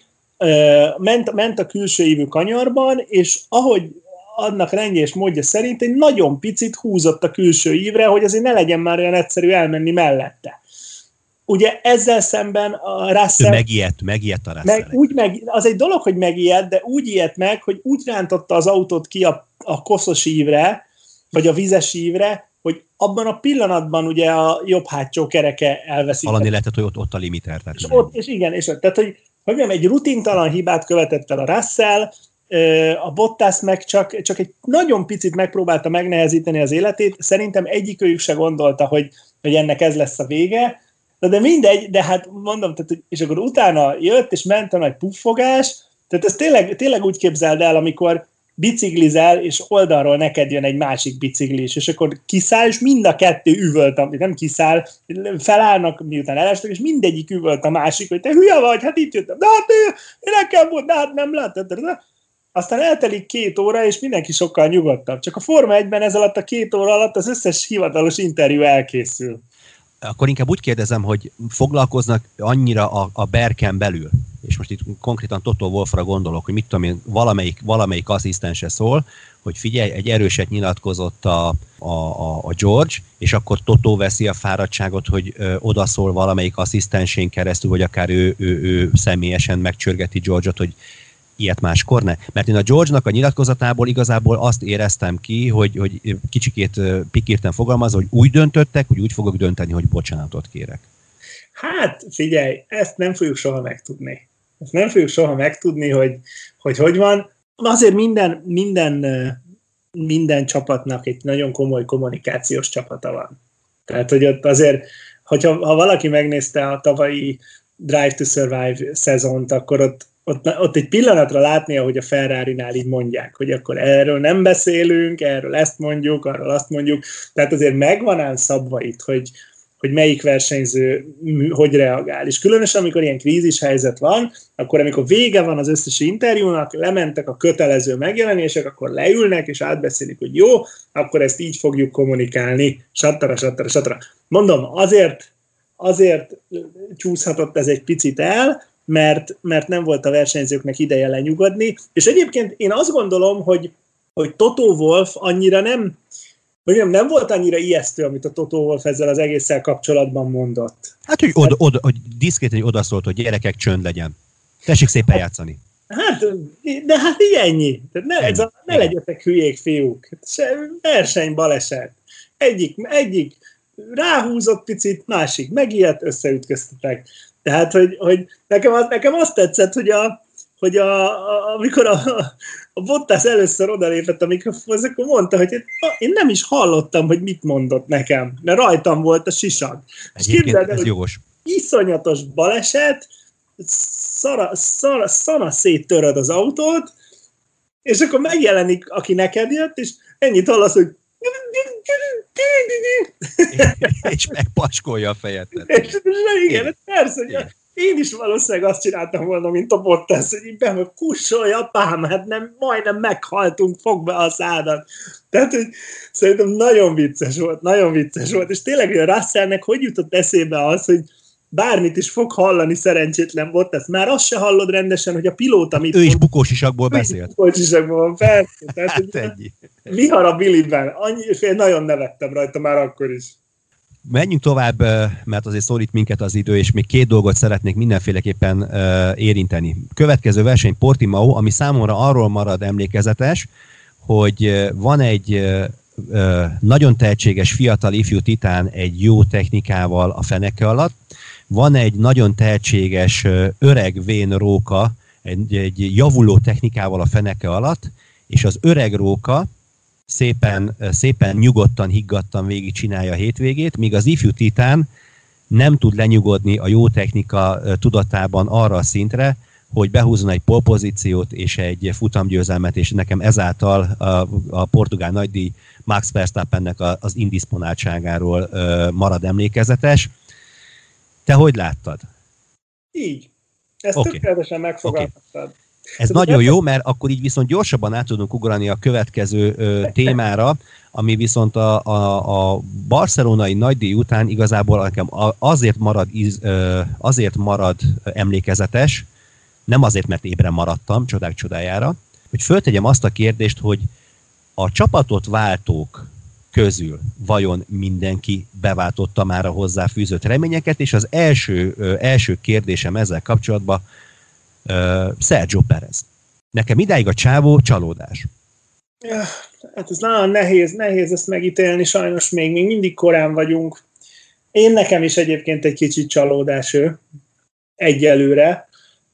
ment a külső ívű kanyarban, és ahogy annak rendje és módja szerint egy nagyon picit húzott a külső ívre, hogy azért ne legyen már olyan egyszerű elmenni mellette. Ugye ezzel szemben a Russell... Megijedt a Russell. Az egy dolog, hogy megijedt, de úgy ijedt meg, hogy úgy rántotta az autót ki a koszos ívre, vagy a vizes ívre, hogy abban a pillanatban ugye a jobb hátsó kereke elveszített. Valami lehetett, hogy ott a limiter. Tehát, hogy mondjam, egy rutintalan hibát követett el a Russell, a Bottas meg csak egy nagyon picit megpróbálta megnehezíteni az életét, szerintem egyikőjük se gondolta, hogy ennek ez lesz a vége, de mindegy, de hát mondom, tehát, és akkor utána jött, és ment a nagy puffogás, tehát ez tényleg úgy képzeld el, amikor biciklizel, és oldalról neked jön egy másik biciklis, és akkor kiszáll, és mind a kettő üvölt, nem kiszáll, felállnak, miután elestek, és mindegyik üvölt a másik, hogy te hülye vagy, hát itt jöttem, de hát én nekem volt, de hát nem láttad. Aztán eltelik 2 óra, és mindenki sokkal nyugodtabb. Csak a Forma 1-ben ez alatt a 2 óra alatt az összes hivatalos interjú elkészül. Akkor inkább úgy kérdezem, hogy foglalkoznak annyira a berken belül, és most itt konkrétan Toto Wolffra gondolok, hogy mit tudom én, valamelyik asszisztense szól, hogy figyelj, egy erőset nyilatkozott a George, és akkor Toto veszi a fáradtságot, hogy odaszól valamelyik asszisztensén keresztül, vagy akár ő személyesen megcsörgeti George-ot, hogy ilyet máskor ne. Mert én a George-nak a nyilatkozatából igazából azt éreztem ki, hogy kicsikét pikírten fogalmazva, hogy úgy döntöttek, hogy úgy fogok dönteni, hogy bocsánatot kérek. Hát figyelj, ezt nem fogjuk soha megtudni. Ezt nem fogjuk soha megtudni, hogy van. Azért minden csapatnak egy nagyon komoly kommunikációs csapata van. Tehát, hogy ott azért, ha valaki megnézte a tavalyi Drive to Survive szezont, akkor ott egy pillanatra látnia, hogy a Ferrarinál így mondják, hogy akkor erről nem beszélünk, erről ezt mondjuk, arról azt mondjuk. Tehát azért megvan ám szabva itt, hogy melyik versenyző hogy reagál. És különösen, amikor ilyen krízis helyzet van, akkor amikor vége van az összes interjúnak, lementek a kötelező megjelenések, akkor leülnek, és átbeszélik, hogy jó, akkor ezt így fogjuk kommunikálni, sattara. Mondom, azért csúszhatott ez egy picit el, mert nem volt a versenyzőknek ideje lenyugodni, és egyébként én azt gondolom, hogy Toto Wolff annyira nem volt annyira ijesztő, amit a Toto Wolff ezzel az egésszel kapcsolatban mondott. Hát, hogy diszkréten odaszólt, hogy gyerekek, csönd legyen. Tessék szépen játszani. De hát így ennyi. Ne legyetek hülyék, fiúk. Verseny, baleset. Egyik ráhúzott picit, másik megijedt, összeütköztetek. Tehát, hogy nekem azt tetszett, hogy amikor a Bottas először odalépett a mikrofonhoz, akkor mondta, hogy én nem is hallottam, hogy mit mondott nekem, mert rajtam volt a sisag. Egyébként ez jogos. Iszonyatos baleset, szana széttöröd az autót, és akkor megjelenik, aki neked jött, és ennyit hallasz, hogy És megpaskolja a fejet. És igen, persze, igen. Én is valószínűleg azt csináltam volna, mint a Bottas, hogy így be, hogy kussolj, apám, hát nem, majdnem meghaltunk, fogd be a szádat. Tehát, hogy szerintem nagyon vicces volt, és tényleg a Russellnek hogy jutott eszébe az, hogy bármit is fog hallani szerencsétlen Bottas. Már azt se hallod rendesen, hogy a pilóta mit Ő is bukósisakból beszélt. Bukósisakból van, persze. Hát ennyi. Vihar a Billyben. És én nagyon nevettem rajta már akkor is. Menjünk tovább, mert azért szólít minket az idő, és még 2 dolgot szeretnék mindenféleképpen érinteni. Következő verseny Portimao, ami számomra arról marad emlékezetes, hogy van egy nagyon tehetséges fiatal ifjú titán egy jó technikával a feneke alatt, van egy nagyon tehetséges öreg vén róka egy javuló technikával a feneke alatt, és az öreg róka szépen nyugodtan, higgadtan végig csinálja a hétvégét, míg az ifjú titán nem tud lenyugodni a jó technika tudatában arra a szintre, hogy behúzzon egy polpozíciót és egy futamgyőzelmet, és nekem ezáltal a portugál nagydíj Max Verstappennek az indisponáltságáról marad emlékezetes. Te hogy láttad? Így. Ezt tökéletesen megfogalmaztad. Okay. Ez nagyon jó, mert akkor így viszont gyorsabban át tudunk ugrani a következő témára, ami viszont a barcelonai nagydíj után igazából nekem azért marad emlékezetes, nem azért, mert ébren maradtam, csodák csodájára, hogy föltegyem azt a kérdést, hogy a csapatot váltók közül vajon mindenki beváltotta már a hozzáfűzött reményeket, és az első kérdésem ezzel kapcsolatban Sergio Perez. Nekem idáig a csávó csalódás. Ja, hát ez nagyon nehéz ezt megítélni, sajnos még mindig korán vagyunk. Nekem is egyébként egy kicsit csalódás ő, egyelőre,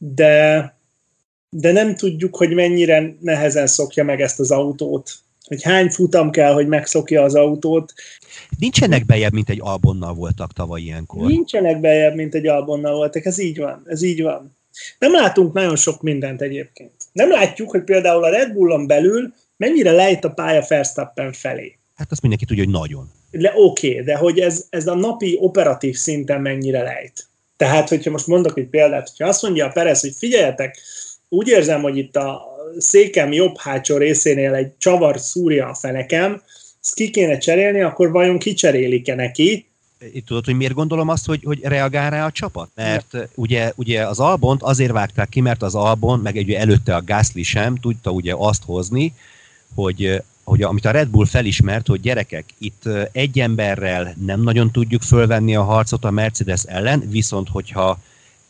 de nem tudjuk, hogy mennyire nehezen szokja meg ezt az autót. Hogy hány futam kell, hogy megszokja az autót. Nincsenek bejebb, mint egy Albonnal voltak tavaly ilyenkor. Nincsenek bejebb, mint egy Albonnal voltak, ez így van. Nem látunk nagyon sok mindent egyébként. Nem látjuk, hogy például a Red Bullon belül mennyire lejt a pálya Verstappen felé. Hát azt mindenki tudja, hogy nagyon. Oké, de hogy ez a napi operatív szinten mennyire lejt. Tehát, hogyha most mondok egy példát, hogyha azt mondja a Perez, hogy figyeljetek, úgy érzem, hogy itt a székem jobb hátsó részénél egy csavar szúrja a fenekem, ezt ki kéne cserélni, akkor vajon kicserélik-e neki? Tudod, hogy miért gondolom azt, hogy reagál rá a csapat? Mert ugye az Albont azért vágták ki, mert az Albon, meg ugye előtte a Gasly sem tudta ugye azt hozni, hogy amit a Red Bull felismert, hogy gyerekek, itt egy emberrel nem nagyon tudjuk fölvenni a harcot a Mercedes ellen, viszont hogyha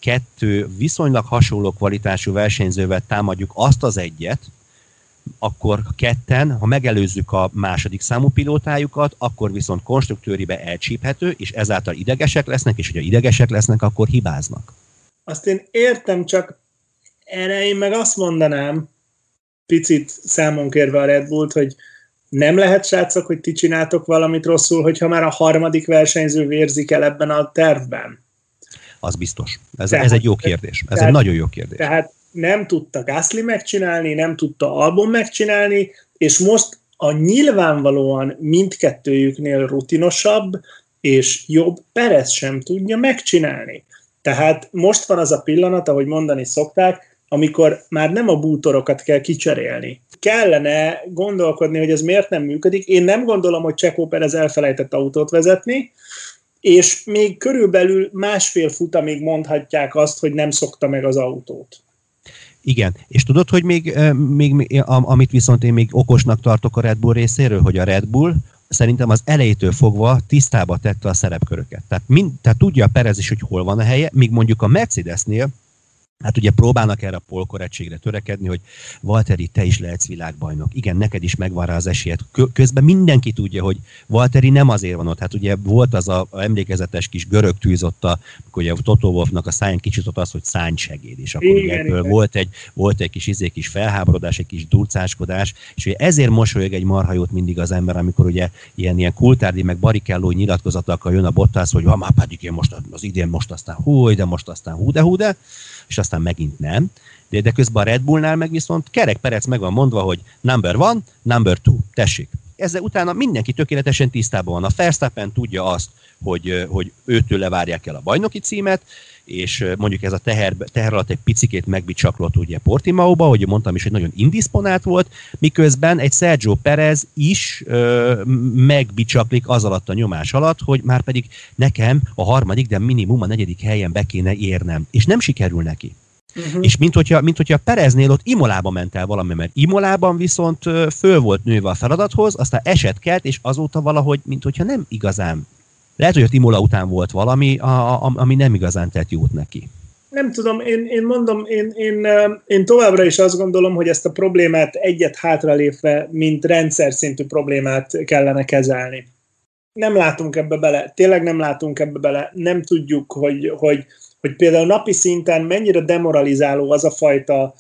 2 viszonylag hasonló kvalitású versenyzővel támadjuk azt az egyet, akkor ketten, ha megelőzzük a második számú pilótájukat, akkor viszont konstruktőribe elcsíphető, és ezáltal idegesek lesznek, és hogyha idegesek lesznek, akkor hibáznak. Azt én értem, csak erre én meg azt mondanám, picit számon kérve a Red Bullt, hogy nem lehet, srácok, hogy ti csináltok valamit rosszul, hogyha már a harmadik versenyző vérzik el ebben a tervben. Az biztos. Ez egy jó kérdés. Ez egy nagyon jó kérdés. Tehát nem tudta Gasly megcsinálni, nem tudta Albon megcsinálni, és most a nyilvánvalóan mindkettőjüknél rutinosabb és jobb Perez sem tudja megcsinálni. Tehát most van az a pillanat, ahogy mondani szokták, amikor már nem a bútorokat kell kicserélni. Kellene gondolkodni, hogy ez miért nem működik. Én nem gondolom, hogy Checo Perez elfelejtett autót vezetni, és még körülbelül 1,5 futamig mondhatják azt, hogy nem szokta meg az autót. Igen, és tudod, hogy még amit viszont én még okosnak tartok a Red Bull részéről, hogy a Red Bull szerintem az elejétől fogva tisztába tette a szerepköröket. Tehát tudja a Perez is, hogy hol van a helye, míg mondjuk a Mercedesnél, hát ugye próbálnak erre a polkorrektségre törekedni, hogy Valtteri, te is lehetsz világbajnok. Igen, neked is megvan rá az esélyed. Közben mindenki tudja, hogy Valtteri nem azért van ott. Hát ugye volt az a emlékezetes kis görög tűz ott, amikor ugye Toto Wolffnak a száján kicsit ott az, hogy szánysegéd. És akkor igen, ugye volt egy kis felháborodás, egy kis durcáskodás, és ugye ezért mosolyog egy marhajót mindig az ember, amikor ugye ilyen Coulthard meg Barrichello nyilatkozatokkal jön a Bottas, hogy már pedig én most az idén most aztán hú de, és aztán megint nem. De közben a Red Bullnál meg viszont Kerek Perec meg van mondva, hogy number 1, number 2, tessék. ezzel utána mindenki tökéletesen tisztában van. A Verstappen tudja azt, hogy őtől levárják el a bajnoki címet, és mondjuk ez a teher alatt egy picikét megbicsaklott ugye Portimaóba, hogy mondtam is, hogy nagyon indisponált volt, miközben egy Sergio Perez is megbicsaklik az alatt a nyomás alatt, hogy már pedig nekem a harmadik, de minimum a negyedik helyen be kéne érnem, és nem sikerül neki. Uh-huh. És mint hogyha Pereznél ott Imolába ment el valami, mert Imolában viszont föl volt nőve a feladathoz, aztán eset kelt, és azóta valahogy, mint hogyha nem igazán. Lehet, hogy ott Imola után volt valami, ami nem igazán tett jót neki. Nem tudom, én továbbra is azt gondolom, hogy ezt a problémát egyet hátralépve, mint rendszer szintű problémát kellene kezelni. Nem látunk ebbe bele, tényleg nem látunk ebbe bele, nem tudjuk, hogy például napi szinten mennyire demoralizáló az a fajta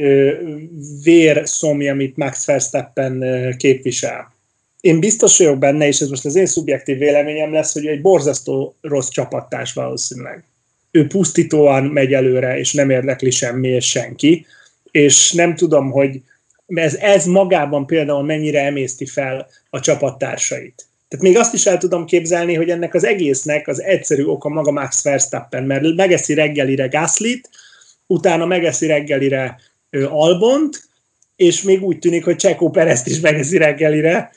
vérszomja, amit Max Verstappen képvisel. Én biztos vagyok benne, és ez most az én szubjektív véleményem lesz, hogy egy borzasztó rossz csapattárs valószínűleg. Ő pusztítóan megy előre, és nem érdekli semmi és senki, és nem tudom, hogy ez magában például mennyire emészti fel a csapattársait. Tehát még azt is el tudom képzelni, hogy ennek az egésznek az egyszerű oka maga Max Verstappen, mert megeszi reggelire Gaslyt, utána megeszi reggelire Albont, és még úgy tűnik, hogy Checo Perezt is megeszi reggelire.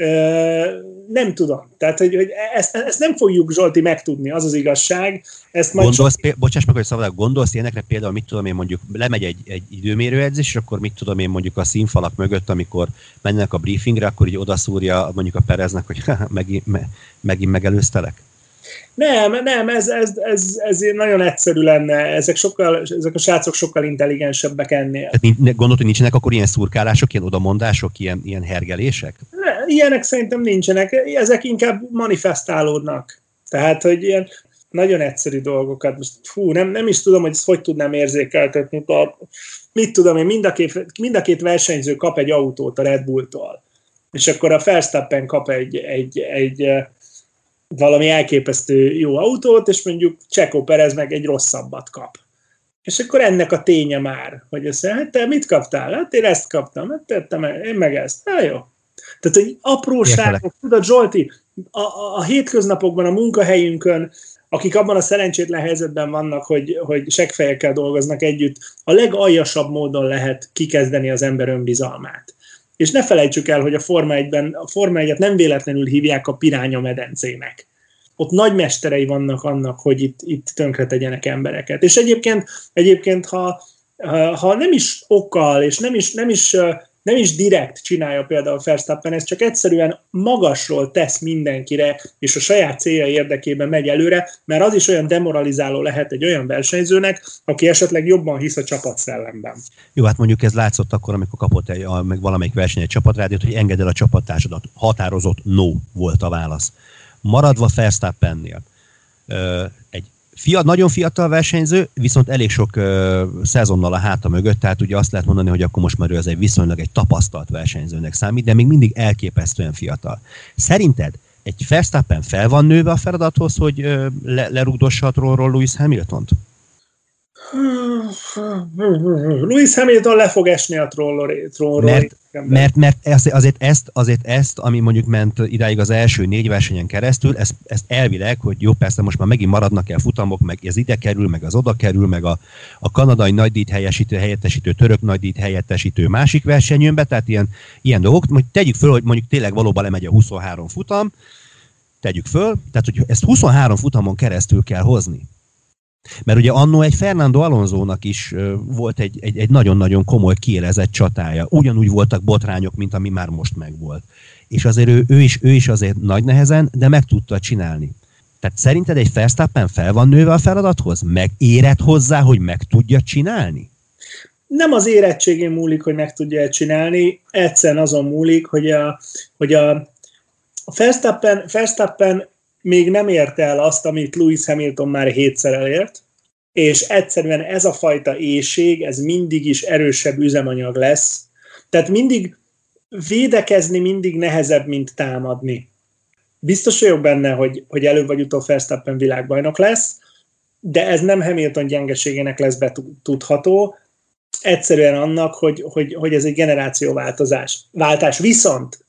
Nem tudom. Tehát, hogy ezt nem fogjuk, Zsolti, megtudni, az az igazság. Ezt majd bocsáss meg, hogy szabadák, gondolsz ilyenekre például, mit tudom én, mondjuk lemegy egy időmérőedzés, és akkor mit tudom én, mondjuk a színfalak mögött, amikor mennek a briefingre, akkor így odaszúrja mondjuk a Pereznek, hogy megint megelőztelek? Nem, ez nagyon egyszerű lenne. Ezek a srácok sokkal intelligensebbek ennél. Tehát gondolod, hogy nincsenek akkor ilyen szurkálások, ilyen odamondások, ilyen hergelések? Ilyenek szerintem nincsenek. Ezek inkább manifestálódnak. Tehát, hogy ilyen nagyon egyszerű dolgokat. Most, nem is tudom, hogy ezt hogy tudnám érzékeltetni. Mit tudom én, mind a két versenyző kap egy autót a Red Bulltól. És akkor a Verstappen kap egy valami elképesztő jó autót, és mondjuk Checo Perez meg egy rosszabbat kap. És akkor ennek a ténye már, hogy azt mondja, hát te mit kaptál? Hát én ezt kaptam, hát tettem, én meg ezt. Hát jó. Tehát, hogy apróságok, tudod, Zsolti, a hétköznapokban, a munkahelyünkön, akik abban a szerencsétlen helyzetben vannak, hogy seggfejekkel dolgoznak együtt, a legaljasabb módon lehet kikezdeni az ember önbizalmát. És ne felejtsük el, hogy a Forma 1-et nem véletlenül hívják a piránya medencének. Ott nagy mesterei vannak annak, hogy itt tönkre tegyenek embereket. És egyébként ha nem is okkal, és nem is direkt csinálja például Verstappen, ez csak egyszerűen magasról tesz mindenkire, és a saját célja érdekében megy előre, mert az is olyan demoralizáló lehet egy olyan versenyzőnek, aki esetleg jobban hisz a csapatszellemben. Jó, hát mondjuk ez látszott akkor, amikor kapott meg valamelyik verseny egy csapatrádiót, hogy engedd el a csapattársadat. Határozott no volt a válasz. Maradva Verstappennél. Egy nagyon fiatal versenyző, viszont elég sok szezonnal a háta mögött, tehát ugye azt lehet mondani, hogy akkor most már ő az egy viszonylag egy tapasztalt versenyzőnek számít, de még mindig elképesztően fiatal. Szerinted egy Verstappen fel van nőve a feladathoz, hogy lerugdossa a trónról Lewis Hamiltont? Lewis Hamilton le fog esni a trónról. Mert azért ezt, ami mondjuk ment idáig az első 4 versenyen keresztül, ezt elvileg, hogy jó, persze most már megint maradnak el futamok, meg ez ide kerül, meg az oda kerül, meg a kanadai nagydíjt helyettesítő, török nagydíjt helyettesítő másik verseny jön be, tehát ilyen dolgok. Tegyük föl, hogy mondjuk tényleg valóban lemegy a 23 futam, tegyük föl, tehát hogy ezt 23 futamon keresztül kell hozni. Mert ugye annó egy Fernando Alonsónak is volt egy nagyon-nagyon komoly kiélezett csatája. Ugyanúgy voltak botrányok, mint ami már most megvolt. És azért ő is azért nagy nehezen, de meg tudta csinálni. Tehát szerinted egy Verstappen fel van nőve a feladathoz? Meg érett hozzá, hogy meg tudja csinálni? Nem az érettségén múlik, hogy meg tudja csinálni, egyszerűen azon múlik, hogy a Verstappen még nem érte el azt, amit Lewis Hamilton már 7-szer elért, és egyszerűen ez a fajta éhség, ez mindig is erősebb üzemanyag lesz. Tehát mindig védekezni mindig nehezebb, mint támadni. Biztos vagyok benne, hogy előbb vagy utóbb Verstappen világbajnok lesz, de ez nem Hamilton gyengeségének lesz betudható, egyszerűen annak, hogy ez egy generációváltás. Viszont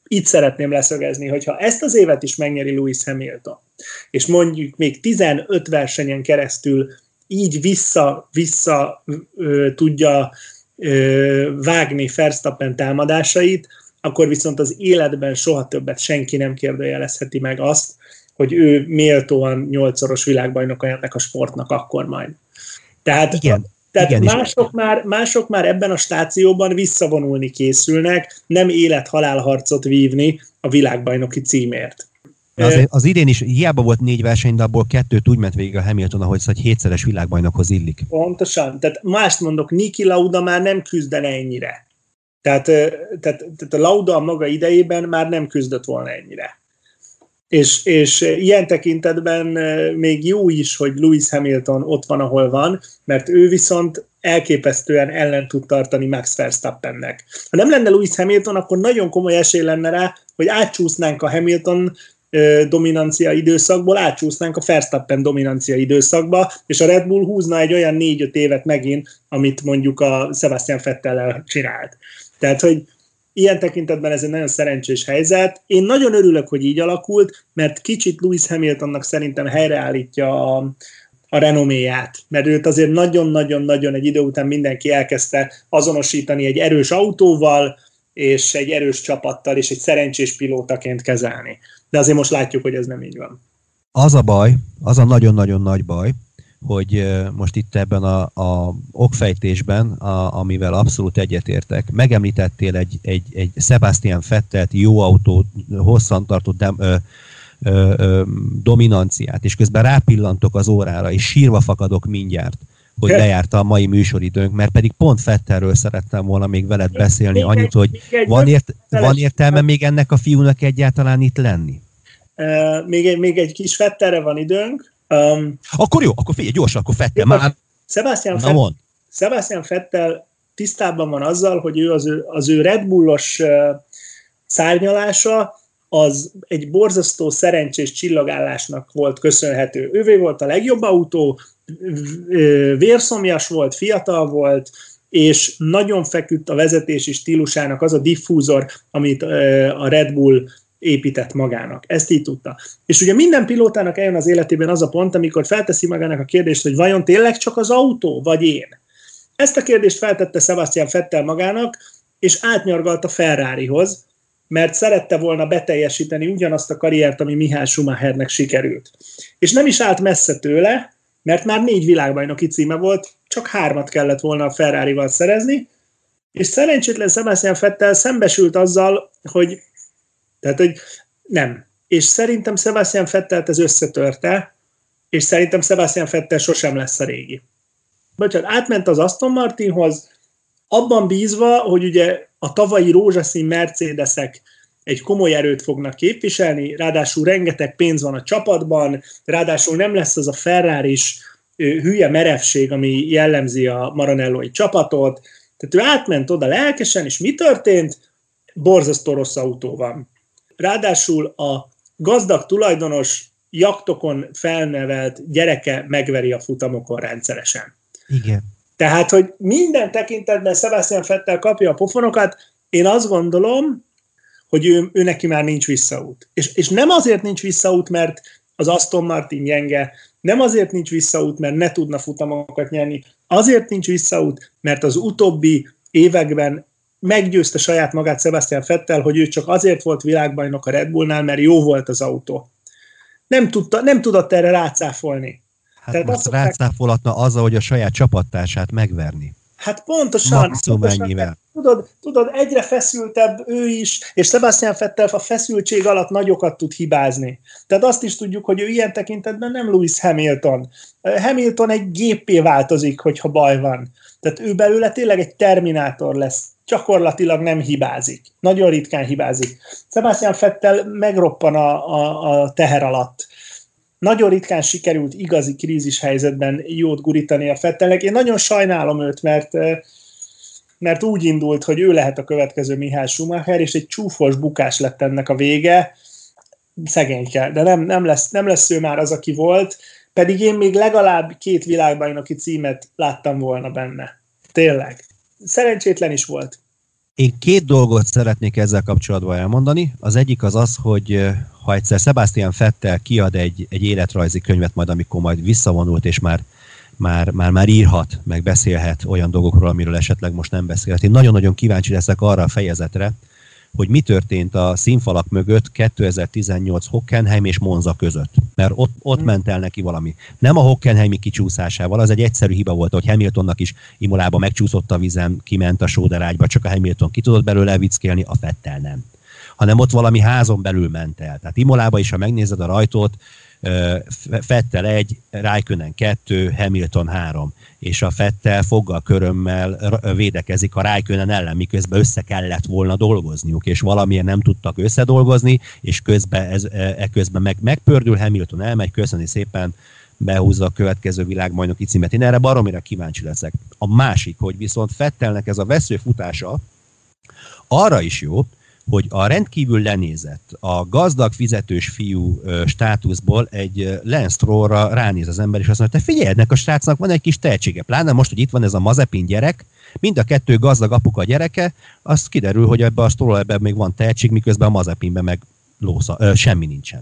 itt szeretném leszögezni, hogyha ezt az évet is megnyeri Lewis Hamilton, és mondjuk még 15 versenyen keresztül így vissza tudja vágni Verstappen támadásait, akkor viszont az életben soha többet senki nem kérdőjelezheti meg azt, hogy ő méltóan 8-szoros világbajnoka ennek a sportnak akkor majd. Tehát igen, mások már ebben a stációban visszavonulni készülnek, nem élet-halálharcot vívni a világbajnoki címért. Az idén is hiába volt 4 verseny, de abból 2 úgy ment végig a Hamilton, ahogy egy 7-szeres világbajnokhoz illik. Pontosan. Tehát mást mondok, Niki Lauda már nem küzdene ennyire. Tehát a Lauda a maga idejében már nem küzdött volna ennyire. És ilyen tekintetben még jó is, hogy Lewis Hamilton ott van, ahol van, mert ő viszont elképesztően ellen tud tartani Max Verstappennek. Ha nem lenne Lewis Hamilton, akkor nagyon komoly esély lenne rá, hogy átcsúsznánk a Hamilton dominancia időszakból, átcsúsznánk a Verstappen dominancia időszakba, és a Red Bull húzna egy olyan 4-5 évet megint, amit mondjuk a Sebastian Vettellel csinált. Tehát, hogy ilyen tekintetben ez egy nagyon szerencsés helyzet. Én nagyon örülök, hogy így alakult, mert kicsit Lewis Hamiltonnak szerintem helyreállítja a renoméját, mert őt azért nagyon-nagyon-nagyon egy idő után mindenki elkezdte azonosítani egy erős autóval, és egy erős csapattal, és egy szerencsés pilótaként kezelni. De azért most látjuk, hogy ez nem így van. Az a baj, az a nagyon-nagyon nagy baj, hogy most itt ebben a okfejtésben, amivel abszolút egyetértek, megemlítettél egy Sebastian Vettelt jó autó, hosszantartó dominanciát, és közben rápillantok az órára, és sírva fakadok mindjárt, hogy lejárta a mai műsoridőnk, mert pedig pont Vettelről szerettem volna még veled beszélni, annyit, hogy van értelme még ennek a fiúnak egyáltalán itt lenni? Még egy kis Vettelre van időnk. Akkor jó, akkor figyelj, gyorsan, akkor Vettel már... Sebastian Vettel tisztában van azzal, hogy ő az ő Red Bullos szárnyalása az egy borzasztó szerencsés csillagállásnak volt köszönhető. Ővé volt a legjobb autó, vérszomjas volt, fiatal volt, és nagyon feküdt a vezetési stílusának az a diffúzor, amit a Red Bull épített magának. Ezt így tudta. És ugye minden pilótának eljön az életében az a pont, amikor felteszi magának a kérdést, hogy vajon tényleg csak az autó, vagy én? Ezt a kérdést feltette Sebastian Vettel magának, és átnyargalt a Ferrarihoz, mert szerette volna beteljesíteni ugyanazt a karriert, ami Michael Schumachernek sikerült. És nem is állt messze tőle, mert már 4 világbajnoki címe volt, csak 3 kellett volna a Ferrarival szerezni, és szerencsétlen Sebastian Vettel szembesült azzal, hogy nem. És szerintem Sebastian Vettelt ez összetörte, és szerintem Sebastian Vettel sosem lesz a régi. Bocsánat, átment az Aston Martinhoz, abban bízva, hogy ugye a tavalyi rózsaszín Mercedesek egy komoly erőt fognak képviselni, ráadásul rengeteg pénz van a csapatban, ráadásul nem lesz az a Ferraris hülye merevség, ami jellemzi a Maranellói csapatot. Tehát ő átment oda lelkesen, és mi történt? Borzasztó rossz autó van. Ráadásul a gazdag tulajdonos jachtokon felnevelt gyereke megveri a futamokon rendszeresen. Igen. Tehát, hogy minden tekintetben Sebastian Vettel kapja a pofonokat, én azt gondolom, hogy ő neki már nincs visszaút. És nem azért nincs visszaút, mert az Aston Martin gyenge, nem azért nincs visszaút, mert ne tudna futamokat nyerni, azért nincs visszaút, mert az utóbbi években meggyőzte saját magát Sebastian Vettel, hogy ő csak azért volt világbajnok a Red Bullnál, mert jó volt az autó. Nem tudott erre rácáfolni. Hát tehát most rácáfolhatna azzal, hogy a saját csapattársát megverni. Hát pontosan. Ennyivel. Tudod, egyre feszültebb ő is, és Sebastian Vettel a feszültség alatt nagyokat tud hibázni. Tehát azt is tudjuk, hogy ő ilyen tekintetben nem Lewis Hamilton. Hamilton egy géppé változik, hogyha baj van. Tehát ő belőle tényleg egy terminátor lesz. Gyakorlatilag nem hibázik. Nagyon ritkán hibázik. Sebastian Vettel megroppan a teher alatt. Nagyon ritkán sikerült igazi krízis helyzetben jót gurítani a Vettelnek. Én nagyon sajnálom őt, mert úgy indult, hogy ő lehet a következő Michael Schumacher, és egy csúfos bukás lett ennek a vége. Szegényke, de nem lesz ő már az, aki volt, pedig én még legalább 2 világbajnoki címet láttam volna benne. Tényleg. Szerencsétlen is volt. Én két dolgot szeretnék ezzel kapcsolatban elmondani. Az egyik az, hogy ha egyszer Sebastian Vettel kiad egy életrajzi könyvet majd, amikor majd visszavonult, és már írhat, meg beszélhet olyan dolgokról, amiről esetleg most nem beszélhet. Én nagyon-nagyon kíváncsi leszek arra a fejezetre, hogy mi történt a színfalak mögött 2018 Hockenheim és Monza között. Mert ott ment el neki valami. Nem a Hockenheimi kicsúszásával, az egy egyszerű hiba volt, hogy Hamiltonnak is Imolába megcsúszott a vizen, kiment a sóderágyba, csak a Hamilton ki tudott belőle vickélni, a Vettel nem. Hanem ott valami házon belül ment el. Tehát Imolába is, ha megnézed a rajtot, Vettel 1, Raikkonen 2, Hamilton 3, és a Vettel foggal körömmel védekezik a Raikkonen ellen, miközben össze kellett volna dolgozniuk, és valamiért nem tudtak összedolgozni, és közben megpördül, Hamilton elmegy, köszöni szépen, behúzza a következő világbajnoki címet. Én erre baromira kíváncsi leszek. A másik, hogy viszont Vettelnek ez a veszőfutása arra is jó, hogy a rendkívül lenézett, a gazdag fizetős fiú státuszból egy Lance Strollra ránéz az ember, és azt mondja, te figyelj, ennek a srácnak van egy kis tehetsége. Pláne most, hogy itt van ez a Mazepin gyerek, mind a kettő gazdag apuka gyereke, az kiderül, hogy ebben a Stroll ebben még van tehetség, miközben a Mazepinben meg semmi nincsen.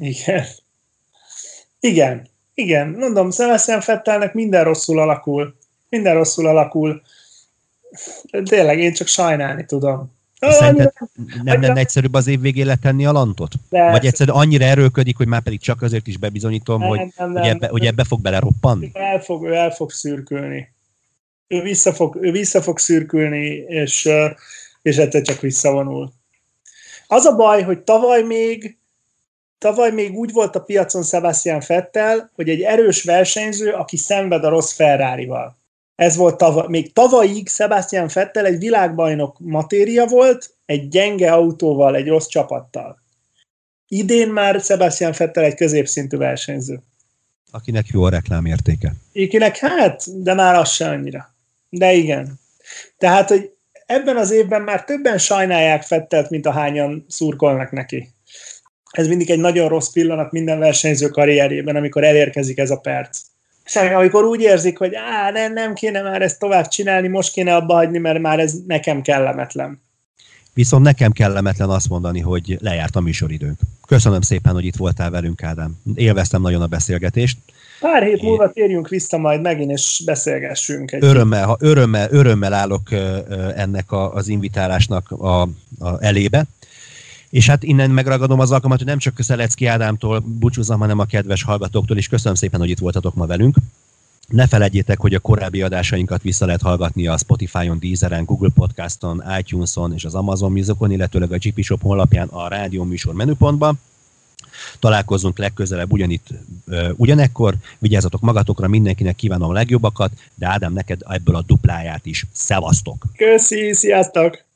Igen. Mondom, Sebastian Vettelnek minden rosszul alakul. Tényleg, én csak sajnálni tudom. Szerinted nem lenne egyszerűbb az év végén letenni a lantot? De vagy egyszerűen annyira erőlködik, hogy már pedig csak azért is bebizonyítom, hogy ebbe fog beleroppanni? Ő el fog szürkülni. Ő vissza fog szürkülni, és egyszer csak visszavonul. Az a baj, hogy tavaly még úgy volt a piacon Sebastian Vettel, hogy egy erős versenyző, aki szenved a rossz Ferrarival. Ez volt még tavalyig Sebastian Vettel egy világbajnok matéria volt, egy gyenge autóval, egy rossz csapattal. Idén már Sebastian Vettel egy középszintű versenyző. Akinek jó a reklámértéke. De már az se annyira. De igen. Tehát, hogy ebben az évben már többen sajnálják Vettelt, mint ahányan szurkolnak neki. Ez mindig egy nagyon rossz pillanat minden versenyző karrierjében, amikor elérkezik ez a perc. És amikor úgy érzik, hogy nem kéne már ezt tovább csinálni, most kéne abba hagyni, mert már ez nekem kellemetlen. Viszont nekem kellemetlen azt mondani, hogy lejárt a műsoridőnk. Köszönöm szépen, hogy itt voltál velünk, Ádám. Élveztem nagyon a beszélgetést. Pár hét múlva térjünk vissza majd megint, és beszélgessünk. Örömmel állok ennek az invitálásnak a elébe. És hát innen megragadom az alkalmat, hogy nem csak Szelecki Ádámtól búcsúzzam, hanem a kedves hallgatóktól is. Köszönöm szépen, hogy itt voltatok ma velünk. Ne feledjétek, hogy a korábbi adásainkat vissza lehet hallgatni a Spotify-on, Deezeren, Google Podcaston, iTunes-on és az Amazon Musicon, illetőleg a GP Shop honlapján a rádió műsor menüpontban. Találkozzunk legközelebb ugyanekkor. Vigyázzatok magatokra, mindenkinek kívánom a legjobbakat, de Ádám, neked ebből a dupláját is. Szevasztok! Köszi, sziasztok!